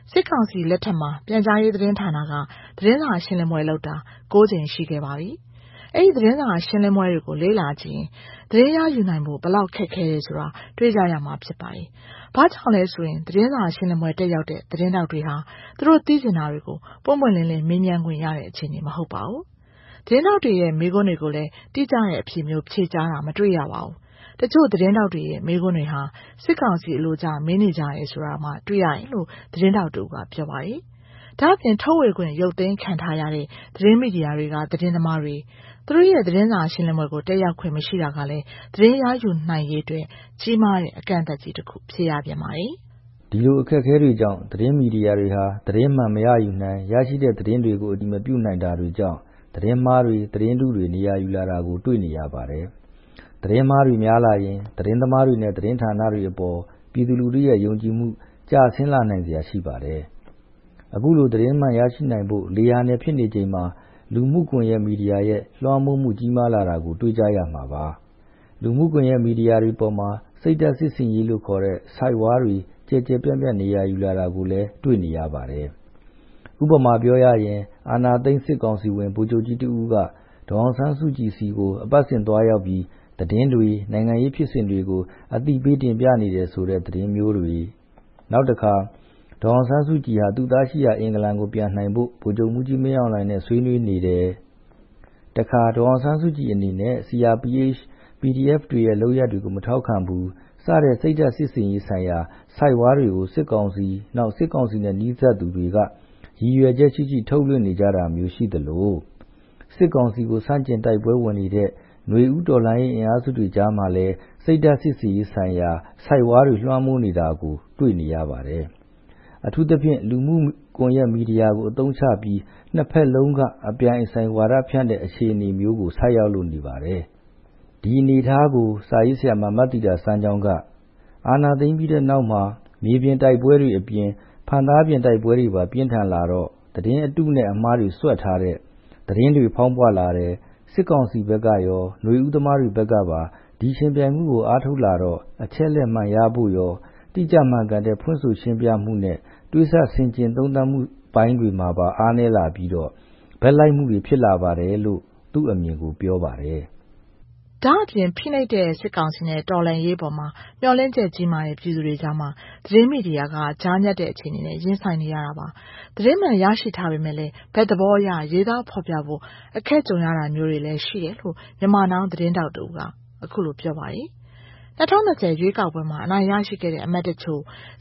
စစ်ကောင်စီလက်ထက်မှာပြန်ကြားရေးသတင်းဌာနကသတင်းစာရှင်းလင်းပွဲလုပ်တာ9 ကြိမ်ရှိခဲ့ပါပြီ။အဲ့ဒီသတင်းစာရှင်းလင်းပွဲတွေကိုလေ့လာကြည့်ရင်သတင်းရယူနိုင်ဖို့ဘလောက်ခက်ခဲတယ်ဆိုတာတွေ့ကြရမှာဖြစ်ပါတယ်။ဘာကြောင့်လဲဆိုရင်သတင်းစာရှင်းလင်းပွဲတက်ရောက်တဲ့သတင်းတောက်တွေဟာသူတို့သိချင်တာတွေကိုပွင့်ပွင့်လင်းလင်းမေးမြန်းခွင့်ရတဲ့အခြေအနေမဟုတ်ပါဘူး။သတင်းတောက်တွေရဲ့မေးခွန်းတွေကိုလည်းတိကျတဲ့အဖြေမျိုးဖြေကြားတာမတွေ့ရပါဘူး။တချို့သတင်းတောက်တွေရဲ့မေးခွန်းတွေဟာစစ်ကောင်စီအလိုကျမင်းနေကြရဲဆိုတာမှတွေ့ရရင်လို့သတင်းတောက်တို့ကပြောပါတယ်။ဒါ့အပြင်ထုတ်ဝေခွင့်ရုပ်သိမ်းခံထားရတဲ့သတင်းမီဒီယာတွေကသတင်းသမားတွေသူတို့ရဲ့သတင်းစာရှင်းလင်းပွဲကိုတက်ရောက်ခွင့်မရှိတာကလည်းသတင်းရယူနိုင်ရေးအတွက်ကြီးမားတဲ့အကန့်အသတ်ကြီးတစ်ခုဖြစ်ရပြန်ပါတယ်။ဒီလိုအခက်အခဲတွေကြောင့်သတင်းမီဒီယာတွေဟာသတင်းမှန်မရယူနိုင်ရရှိတဲ့သတင်းတွေကိုအတိမပြုနိုင်တာတွေကြောင့်သတင်းမှားတွေသတင်းတုတွေနေရာယူလာတာကိုတွေ့နေရပါတယ်။သတင်းမှားတွေများလာရင်သတင်းသမားတွေနဲ့သတင်းဌာနတွေအပေါ်ပြည်သူလူထုရဲ့ယုံကြည်မှုကျဆင်းလာနိုင်စရာရှိပါတယ်။အခုလိုသတင်းမှန်ရရှိနိုင်ဖို့လေယာနယ်ဖြစ်နေချိန်မှာလူမှုကွန်ရက်မီဒီယာရဲ့လွှမ်းမိုးမှုကြီးမားလာတာကိုတွေ့ကြရမှာပါ။လူမှုကွန်ရက်မီဒီယာတွေပေါ်မှာစိတ်ဓာတ်စစ်ဆင်ရေးလို့ခေါ်တဲ့ site war တွေကျယ်ကျယ်ပြန့်ပြန့်နေရာယူလာတာကိုလည်းတွေ့နေရပါတယ်။ဥပမာပြောရရင်အာဏာသိမ်းစစ်ကောင်စီဝင်ဗိုလ်ချုပ်ကြီးတဦးကဒေါ်အောင်ဆန်းစုကြည်စီကိုအပတ်စဉ်သွားရောက်ပြီးသတင်းတွေနိုင်ငံရေးဖြစ်စဉ်တွေကိုအသိပေးတင်ပြနေတဲ့ဆိုတဲ့သတင်းမျိုးတွေနောက်တစ်ခါဒေါ်အောင်ဆန်းစုကြည်ဟာသူ့သားရှိရာအင်္ဂလန်ကိုပြန်နိုင်ဖို့ဗိုလ်ချုပ်မှုကြီးမင်းအောင်လှိုင်နဲ့ဆွေးနွေးနေတယ်။တခါဒေါ်အောင်ဆန်းစုကြည်အနေနဲ့ CRPH PDF တွေရဲ့လုပ်ရပ်တွေကိုမထောက်ခံဘူးစတဲ့စိတ်ဓာတ်စစ်စင်ရေးဆိုင်ရာစိုက်ဝါးတွေကိုစစ်ကောင်စီနောက်စစ်ကောင်စီနဲ့နှီးစပ်သူတွေကရည်ရွယ်ချက်ရှိထုတ်လွှင့်နေကြတာမျိုးရှိသလိုစစ်ကောင်စီကိုစန့်ကျင်တိုက်ပွဲဝင်နေတဲ့ຫນွေဦးတော်လှန်ရေးအင်အားစုတွေကြားမှာလည်းစိတ်ဓာတ်စစ်စင်ရေးဆိုင်ရာစိုက်ဝါးတွေလွှမ်းမိုးနေတာကိုတွေ့နေရပါတယ်။အထူးသဖြင့်လူမှုကွန်ရက်မီဒီယာကိုအသုံးချပြီးနှစ်ဖက်လုံးကအပြိုင်အဆိုင်ဝါဒဖြန့်တဲ့အခြေအနေမျိုးကိုဆိုက်ရောက်လို့နေပါတယ်။ဒီအနေအထားကိုစာရေးဆရာမတ်တီတာစန်းချောင်းကအာဏာသိမ်းပြီးတဲ့နောက်မှာမြေပြင်တိုက်ပွဲတွေအပြင်ဖန်သားပြင်တိုက်ပွဲတွေပါပြင်းထန်လာတော့သတင်းအတုနဲ့အမှားတွေစွက်ထားတဲ့သတင်းတွေဖောင်းပွလာတယ်စစ်ကောင်စီဘက်ကရောຫນွေဦးသမားတွေဘက်ကပါဒီရှင်ပြိုင်မှုကိုအားထုတ်လာတော့အချက်လက်မှန်ရဖို့ရောတိကျမှန်ကန်တဲ့ဖွင့်ဆိုရှင်းပြမှုနဲ့တွေးဆဆင်ခြင်သုံးသပ်မှုပိုင်းတွေမှာပါအားနည်းလာပြီးတော့ဘက်လိုက်မှုတွေဖြစ်လာပါတယ်လို့သူ့အမြင်ကိုပြောပါတယ်။ဒါအပြင်ဖိနှိပ်တဲ့စစ်ကောင်စီနဲ့တော်လှန်ရေးပေါ်မှာမျှော်လင့်ချက်ကြီးမားတဲ့ပြည်သူတွေကြားမှာသတင်းမီဒီယာကကြားညက်တဲ့အခြေအနေနဲ့ရင်ဆိုင်နေရတာပါ။သတင်းမှန်ရရှိထားပေမဲ့လည်းဘက်သဘောအရရေးသားဖော်ပြဖို့အခက်ကြုံရတာမျိုးတွေလည်းရှိတယ်လို့မြန်မာနောင်သတင်းတောက်တို့ကအခုလိုပြောပါတယ်။2020ရွေးကောက်ပွဲမှာအနိုင်ရရှိခဲ့တဲ့အမတ်တချို့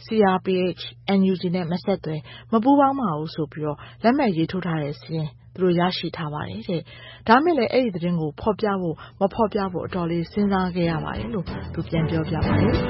CRPH NUG နဲ့မဆက်သွယ်မပူးပေါင်းပါဘူးဆိုပြီးလက်မှတ်ရေးထိုးထားတဲ့စီရင်သူတို့ရရှိထားပါတယ်တဲ့။ဒါမဲ့လည်းအဲ့ဒီသတင်းကိုဖော်ပြဖို့မဖော်ပြဖို့အတော်လေးစဉ်းစားခဲ့ရပါတယ်လို့သူပြန်ပြောပြပါတယ်။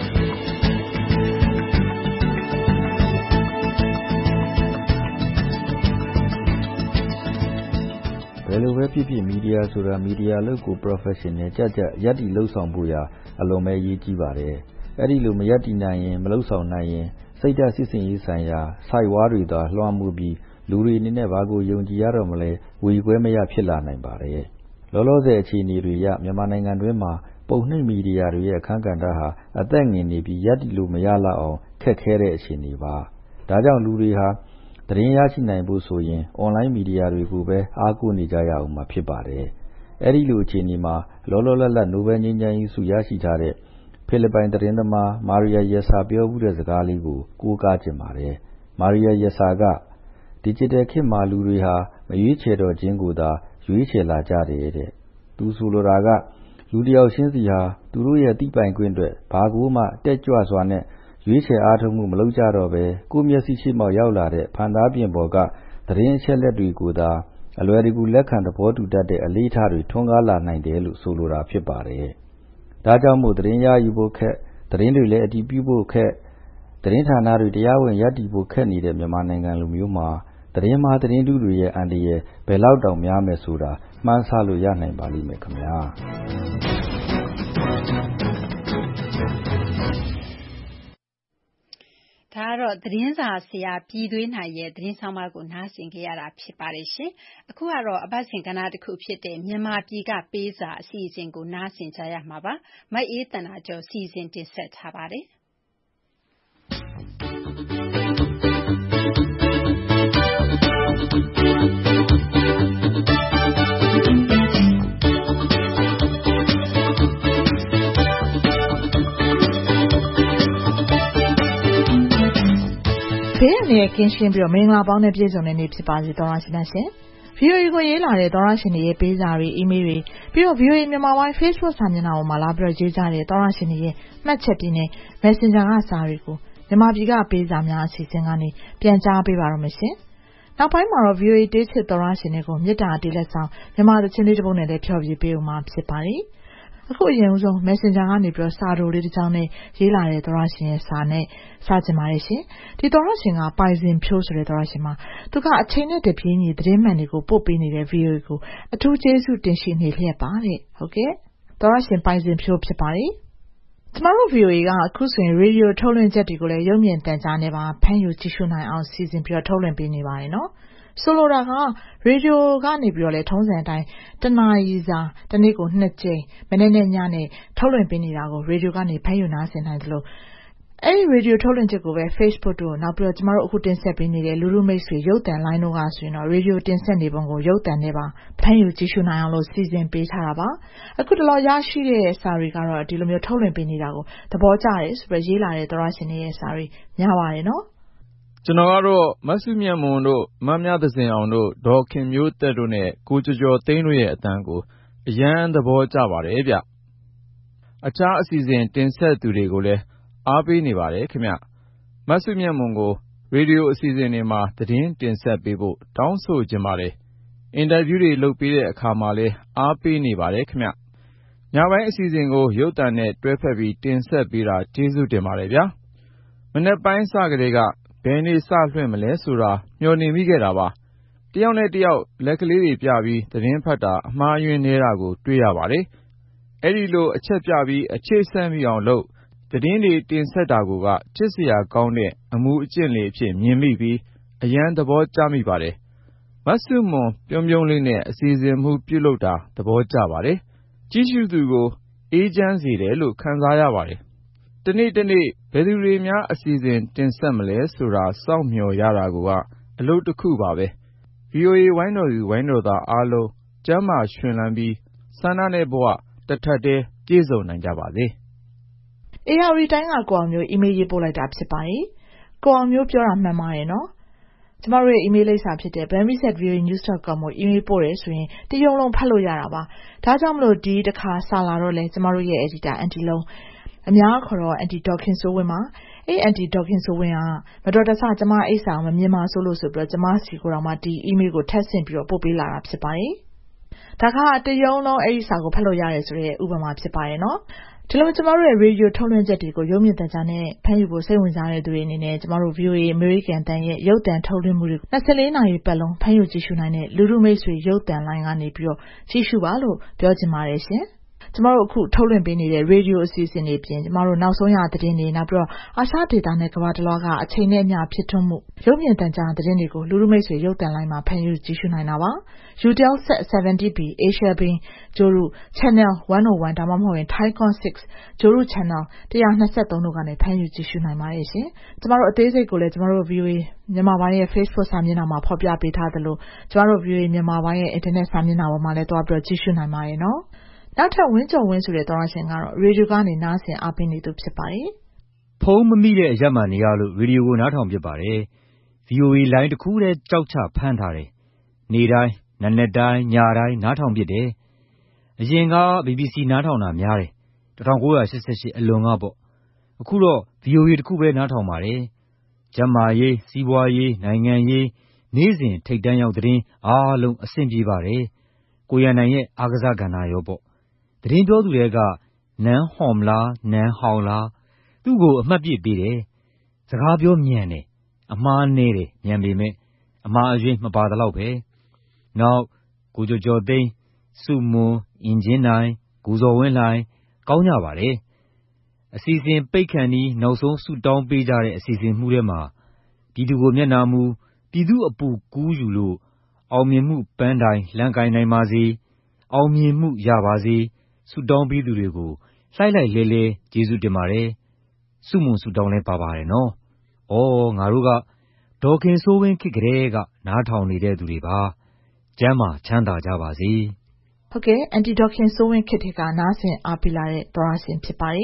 ဘယ်လိုပဲဖြစ်ဖြစ်မီဒီယာဆိုတာမီဒီယာလုပ်ကို professional ကြကြရပ်တည်လှုပ်ဆောင်ဖို့ရာအလွန်ပဲရေးကြီးပါတယ်။အဲ့ဒီလိုမရပ်တည်နိုင်ရင်မလှုပ်ဆောင်နိုင်ရင်စိတ်ဓာတ်စစ်စင်ရေးဆိုင်ရာစိုက်ဝါးတွေသာလွှမ်းမိုးပြီးလူတွေအနေနဲ့ဘာကိုယုံကြည်ရတော့မလဲဝေခွဲမရဖြစ်လာနိုင်ပါတယ်။လောလောဆယ်အခြေအနေတွေရမြန်မာနိုင်ငံတွင်းမှာပုံနှိပ်မီဒီယာတွေရဲ့အခမ်းကဏ္ဍဟာအသက်ငင်နေပြီးရပ်တည်လို့မရလောက်အောင်ခက်ခဲတဲ့အခြေအနေပါ။ဒါကြောင့်လူတွေဟာသတင်းရရှိနိုင်ဖို့ဆိုရင်အွန်လိုင်းမီဒီယာတွေကိုပဲအားကိုးနေကြရအောင်မှာဖြစ်ပါတယ်။အဲဒီလိုအခြေအနေမှာလောလောလတ်လတ်နိုဘယ်ငြိမ်းချမ်းရေးဆုရရှိထားတဲ့ဖိလစ်ပိုင်သတင်းသမားမာရီယာရက်စာပြောမှုတဲ့စကားလေးကိုကိုးကားခြင်းပါတယ်။မာရီယာရက်စာကDigital ခေတ်မှာလူတွေဟာမရွေးချယ်တော့ခြင်းကိုသာရွေးချယ်လာကြတယ်တဲ့။သူဆိုလိုတာကလူတယောက်ချင်းစီဟာသူတို့ရဲ့သိပိုင်ခွင့်အတွက်ဘာကိုမှတက်ကြွစွာနဲ့ရွေးချယ်အားထုတ်မှုမလုပ်ကြတော့ပဲကိုယ့်မျက်စိရှိမှရောက်လာတဲ့ဖန်သားပြင်ပေါ်ကသတင်းအချက်လက်တွေကိုသာအလွယ်တကူလက်ခံသဘောတူတတ်တဲ့အလေးထားတွေထွန်းကားလာနိုင်တယ်လို့ဆိုလိုတာဖြစ်ပါတယ်။ဒါကြောင့်မို့သတင်းရယူဖို့ခက်သတင်းတွေလည်းအတည်ပြုဖို့ခက်သတင်းဌာနတွေတရားဝင်ရပ်တည်ဖို့ခက်နေတဲ့မြန်မာနိုင်ငံလူမျိုးမှာသတင်းမှားသတင်းတုတွေရဲ့အန္တရာယ်ဘယ်လောက်တောင်များမယ်ဆိုတာမှန်းဆလို့ရနိုင်ပါလိမ့်မယ်ခင်ဗျာဒါကတော့သတင်းစာဆရာပြည်သွေးနိုင်ရဲ့သတင်းဆောင်မကိုနားဆင်ကြရတာဖြစ်ပါတယ်ရှင်။အခုကတော့အပတ်စဉ်ကဏ္ဍတစ်ခုဖြစ်တဲ့မြန်မာပြည်ကပေးစာအစီအစဉ်ကိုနားဆင်ကြရမှာပါ။မအေးတနာကျော်စီစဉ်တင်ဆက်ထားပါတယ်။ဘေးအနေနဲ့ကင်းရှင်းပြီးတော့မင်္ဂလာပေါင်းနဲ့ပြည့်စုံတဲ့နေ့ဖြစ်ပါစေသောရရှင်များရှင်။ VOA ကိုရေးလာတဲ့သောရရှင်တွေရဲ့ပေးစာတွေ email တွေပြီးတော့ VOA မြန်မာပိုင်း Facebook စာမျက်နှာပေါ်မှာလာပြီးတော့ရေးကြတဲ့သောရရှင်တွေရဲ့မှတ်ချက်တွေနဲ့ Messenger ကစာတွေကိုမြန်မာပြည်ကပေးစာများအစီအစဉ်ကနေပြန်ကြားပေးပါရမရှင်။နောက်ပိုင်းမှာတော့ VOA တေးချစ်သောရရှင်တွေကိုမေတ္တာတေးလက်ဆောင်မြန်မာသချင်းလေးတစ်ပုဒ်နဲ့လည်းဖျော်ဖြေပေးဦးမှာဖြစ်ပါတယ်။အခုအရင်ဆုံး Messenger ကနေပြီးတော့စာတိုလေးတစ်ကြောင်းနဲ့ရေးလာတဲ့သောရရှင်ရဲ့စာနဲ့စကြင်ပါတယ်ရှင်။ဒီသောရရှင်ကပိုင်စဉ်ဖြိုးဆိုတဲ့သောရရှင်မှာသူကအချိန်နဲ့တပြေးညီသတင်းမှန်တွေကိုပို့ပေးနေတဲ့ VOA ကိုအထူးကျေးဇူးတင်ရှိနေလျက်ပါတဲ့။ဟုတ်ကဲ့။သောရရှင်ပိုင်စဉ်ဖြိုးဖြစ်ပါတယ်။ကျမတို့ VOA ကအခုဆိုရင်ရေဒီယိုထုတ်လွှင့်ချက်တွေကိုလည်းရုပ်မြင်သံကြားနဲ့ပါဖမ်းယူကြည့်ရှုနိုင်အောင်စီစဉ်ပြီးတော့ထုတ်လွှင့်ပေးနေပါတယ်နော်။ဆိုလိုတာကရေဒီယိုကနေပြီးတော့လေထုံးစံအတိုင်းတနာရီစာတစ်နေ့ကို2ကြိမ်မနေ့နဲ့ညနေထုတ်လွှင့်ပေးနေတာကိုရေဒီယိုကနေဖမ်းယူနားဆင်နိုင်တယ်လို့အဲ့ဒီရေဒီယိုထုတ်လွှင့်ချက်ကိုပဲ Facebook တို့နောက်ပြီးတော့ကျမတို့အခုတင်ဆက်ပေးနေတဲ့လူလူမိတ်ဆွေရုပ်သံလိုင်းတို့ကဆိုရင်တော့ရေဒီယိုတင်ဆက်နေပုံကိုရုပ်သံနဲ့ပါဖမ်းယူကြည့်ရှုနိုင်အောင်လို့စီစဉ်ပေးထားတာပါအခုတလောရရှိတဲ့စာတွေကတော့ဒီလိုမျိုးထုတ်လွှင့်ပေးနေတာကိုသဘောကျတယ်ဆိုပြီးရေးလာတဲ့သောရရှင်တွေရဲ့စာတွေများပါတယ်နော်ကျွန်တော်ကတော့မဆုမြတ်မွန်တို့မမြသစင်အောင်တို့ဒေါ်ခင်မျိုးသက်တို့နဲ့ကိုကျော်ကျော်သိန်းတို့ရဲ့အတန်းကိုအရန်သဘောကျပါတယ်ဗျအခြားအစီအစဉ်တင်ဆက်သူတွေကိုလည်းအားပေးနေပါတယ်ခင်ဗျမဆုမြတ်မွန်ကိုရေဒီယိုအစီအစဉ်တွေမှာသတင်းတင်ဆက်ပေးဖို့တောင်းဆိုချင်ပါတယ်အင်တာဗျူးတွေလုပ်ပေးတဲ့အခါမှာလည်းအားပေးနေပါတယ်ခင်ဗျညပိုင်းအစီအစဉ်ကိုရုပ်သံနဲ့တွဲဖက်ပြီးတင်ဆက်ပေးတာကျေးဇူးတင်ပါတယ်ဗျာမနေ့ပိုင်းစကလေးကဘယ်နေ့စလွှင့်မလဲဆိုတာမျှော်နေမိခဲ့တာပါတယောက်နဲ့တယောက်လက်ကလေးတွေပြပြီးသတင်းဖတ်တာအမှားယွင်းနေတာကိုတွေ့ရပါတယ်အဲ့ဒီလိုအချက်ပြပြီးအခြေဆက်မိအောင်လုပ်သတင်းတွေတင်ဆက်တာကချစ်စရာကောင်းတဲ့အမှုအကျင့်လေးအဖြစ်မြင်မိပြီးအရန်သဘောကျမိပါတယ်မဆုမွန်ပြုံးပြုံးလေးနဲ့အစီအစဉ်မှုပြုလုပ်တာသဘောကျပါတယ်ကြည့်ရှုသူကိုအေးချမ်းစေတယ်လို့ခံစားရပါတယ်တနေ့တနေ့ဘယ်သူတွေများအစီအစဉ်တင်ဆက်မလဲဆိုတာစောင့်မျှော်ရတာကအလုပ်တစ်ခုပါပဲ VOA ဝိုင်းတော်သူဝိုင်းတော်သားအားလုံးကျမ်းမာရှင်လန်းပြီးဆန္ဒနဲ့ဘဝတစ်ထပ်တည်းပြည့်စုံနိုင်ကြပါစေ။ AR တိုင်းကကိုအောင်မျိုးအီးမေးလ်ရေးပို့လိုက်တာဖြစ်ပါတယ်။ကိုအောင်မျိုးပြောတာမှန်ပါတယ်နော်။ကျမတို့ရဲ့အီးမေးလ်လိပ်စာဖြစ်တဲ့ bambi@voanews.com ကိုအီးမေးလ်ပို့တယ်ဆိုရင်တရုံလုံးဖတ်လို့ရတာပါ။ဒါကြောင့်မလို့ဒီတစ်ခါစာလာတော့လဲကျမတို့ရဲ့ editor အန်တီလုံးအများခေါ်တော့အန်တီဒေါခင်စိုးဝင်းပါအဲ့အန်တီဒေါခင်စိုးဝင်းကမတော်တဆကျမအိတ်စာမမြင်ပါဆိုလို့ဆိုပြီးတော့ကျမစီကိုတော့မှဒီ email ကိုထပ်ဆင့်ပြီးတော့ပို့ပေးလာတာဖြစ်ပါတယ်ဒါကတရုံလုံးအဲ့ဒီစာကိုဖတ်လို့ရတယ်ဆိုတဲ့ဥပမာဖြစ်ပါတယ်နော်ဒီလိုကျမတို့ရဲ့ radio ထုတ်လွှင့်ချက်တွေကိုရုပ်မြင်သံကြားနဲ့ဖမ်းယူဖို့စိတ်ဝင်စားတဲ့သူတွေအနေနဲ့ကျမတို့ VOA American တန်ရဲ့ရုပ်သံထုတ်လွှင့်မှုတွေကို24နာရီပတ်လုံးဖမ်းယူကြည့်ရှုနိုင်တဲ့လူလူမိတ်ဆွေရုပ်သံလိုင်းကနေပြီးတော့ကြည့်ရှုပါလို့ပြောချင်ပါတယ်ရှင်ကျမတို့အခုထုတ်လွှင့်ပေးနေတဲ့ radio အစီအစဉ်တွေပြင်ကျမတို့နောက်ဆုံးရသတင်းတွေနောက်ပြီးတော့အာရှဒေသနဲ့ကမ္ဘာတစ်လွှားကအချိန်နဲ့အမျှဖြစ်ထွန်းမှုရုပ်မြင်သံကြားသတင်းတွေကိုလူလူမိတ်ဆွေရုပ်သံလိုင်းမှာဖန်ယူကြည့်ရှုနိုင်တာပါ Utelsat 70B Asia Beam ဂျိုရု Channel 101ဒါမှမဟုတ်ရင် Thaicon 6ဂျိုရု Channel 123တို့ကနေဖန်ယူကြည့်ရှုနိုင်ပါတယ်ရှင်ကျမတို့အသေးစိတ်ကိုလည်းကျမတို့ VOA မြန်မာပိုင်းရဲ့ Facebook စာမျက်နှာမှာဖော်ပြပေးထားသလိုကျမတို့ VOA မြန်မာပိုင်းရဲ့ Internet စာမျက်နှာပေါ်မှာလည်းတွားပြီးတော့ကြည့်ရှုနိုင်ပါတယ်နော်နောက်ထပ်ဝင်းကျော်ဝင်းဆိုတဲ့သောရရှင်ကတော့ရေဒီယိုကနေနားဆင်အားပေးနေသူဖြစ်ပါတယ်။ဖုံးမမိတဲ့အရက်မှန်နေရလို့ရေဒီယိုကိုနားထောင်ဖြစ်ပါတယ်။ VOA လိုင်းတစ်ခုတည်းကြောက်ချဖမ်းထားတယ်။နေ့တိုင်းနက်တိုင်းညတိုင်းနားထောင်ဖြစ်တယ်။အရင်က BBC နားထောင်တာများတယ်။1988အလွန်ကပေါ့။အခုတော့ VOA တစ်ခုပဲနားထောင်ပါတယ်။ကျန်းမာရေးစီးပွားရေးနိုင်ငံရေးနေ့စဉ်ထိပ်တန်းရောက်သတင်းအားလုံးအဆင်ပြေပါတယ်။ကိုရန်နိုင်ရဲ့အားကစားကဏ္ဍရောပေါ့သတင်းပြောသူတွေကနန်းဟော်မလားနန်းဟောင်လားသူ့ကိုအမှတ်ပြပေးတယ်စကားပြောမြန်တယ်အမှားနေတယ်မြန်ပေမဲ့အမှားအယွင်းမပါတော့ပဲနောက်ကိုကျော်ကျော်သိန်းစုမွန်အင်ဂျင်နိုင်ကိုဇော်ဝင်းလှိုင်ကောင်းကြပါတယ်အစီအစဉ်ပိတ်ခန့်ပြီးနောက်ဆုံးဆူတောင်းပေးကြတဲ့အစီအစဉ်မှုထဲမှာပြည်သူကိုမျက်နှာမူပြည်သူအပူကူးယူလို့အောင်မြင်မှုပန်းတိုင်လမ်းကိုင်းနိုင်ပါစေအောင်မြင်မှုရပါစေဆုတောင်းပေးသူတွေကိုလှိုက်လိုက်လဲကျေးဇူးတင်ပါတယ်စုမုံဆုတောင်းလဲပါပါတယ်နော်ငါတို့ကဒေါခင်စိုးဝင်းခေတ်ကလေးကနားထောင်နေတဲ့သူတွေပါကျမ်းမာချမ်းသာကြပါစေဟုတ်ကဲ့အန်တီဒေါခင်စိုးဝင်းခေတ်ကနားဆင်အားပေးလာတဲ့သောရရှင်ဖြစ်ပါတယ်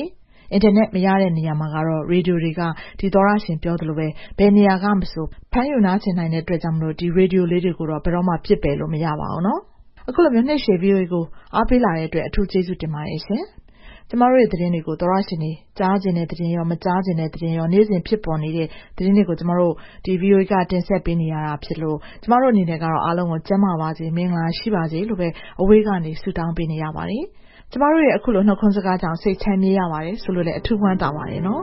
အင်တာနက်မရတဲ့နေရာမှာကတော့ရေဒီယိုတွေကဒီသောရရှင်ပြောသလိုပဲဘယ်နေရာကမဆိုဖမ်းယူနားဆင်နိုင်တဲ့အတွက်ကြောင့်မလို့ဒီရေဒီယိုလေးတွေကိုတော့ဘယ်တော့မှပြစ်ပယ်လို့မရပါဘူးနော်အခုလိုမျိုးနှစ်ရှည် VOA ကိုအားပေးလာတဲ့အတွက်အထူးကျေးဇူးတင်ပါတယ်ရှင်ကျမတို့ရဲ့သတင်းတွေကိုသောရရှင်တွေကြားကျင်တဲ့သတင်းရောမကြားကျင်တဲ့သတင်းရောနေ့စဉ်ဖြစ်ပေါ်နေတဲ့သတင်းတွေကိုကျမတို့ဒီ VOA ကတင်ဆက်ပေးနေရတာဖြစ်လို့ကျမတို့အနေနဲ့ကတော့အားလုံးကိုကျန်းမာပါစေမင်္ဂလာရှိပါစေလို့ပဲအဝေးကနေဆုတောင်းပေးနေရပါတယ်ကျမတို့ရဲ့အခုလိုနှုတ်ခွန်းစကားကြောင့်စိတ်ချမ်းမြေ့ရပါတယ်ဆိုလို့လည်းအထူးဝမ်းသာပါတယ်နော်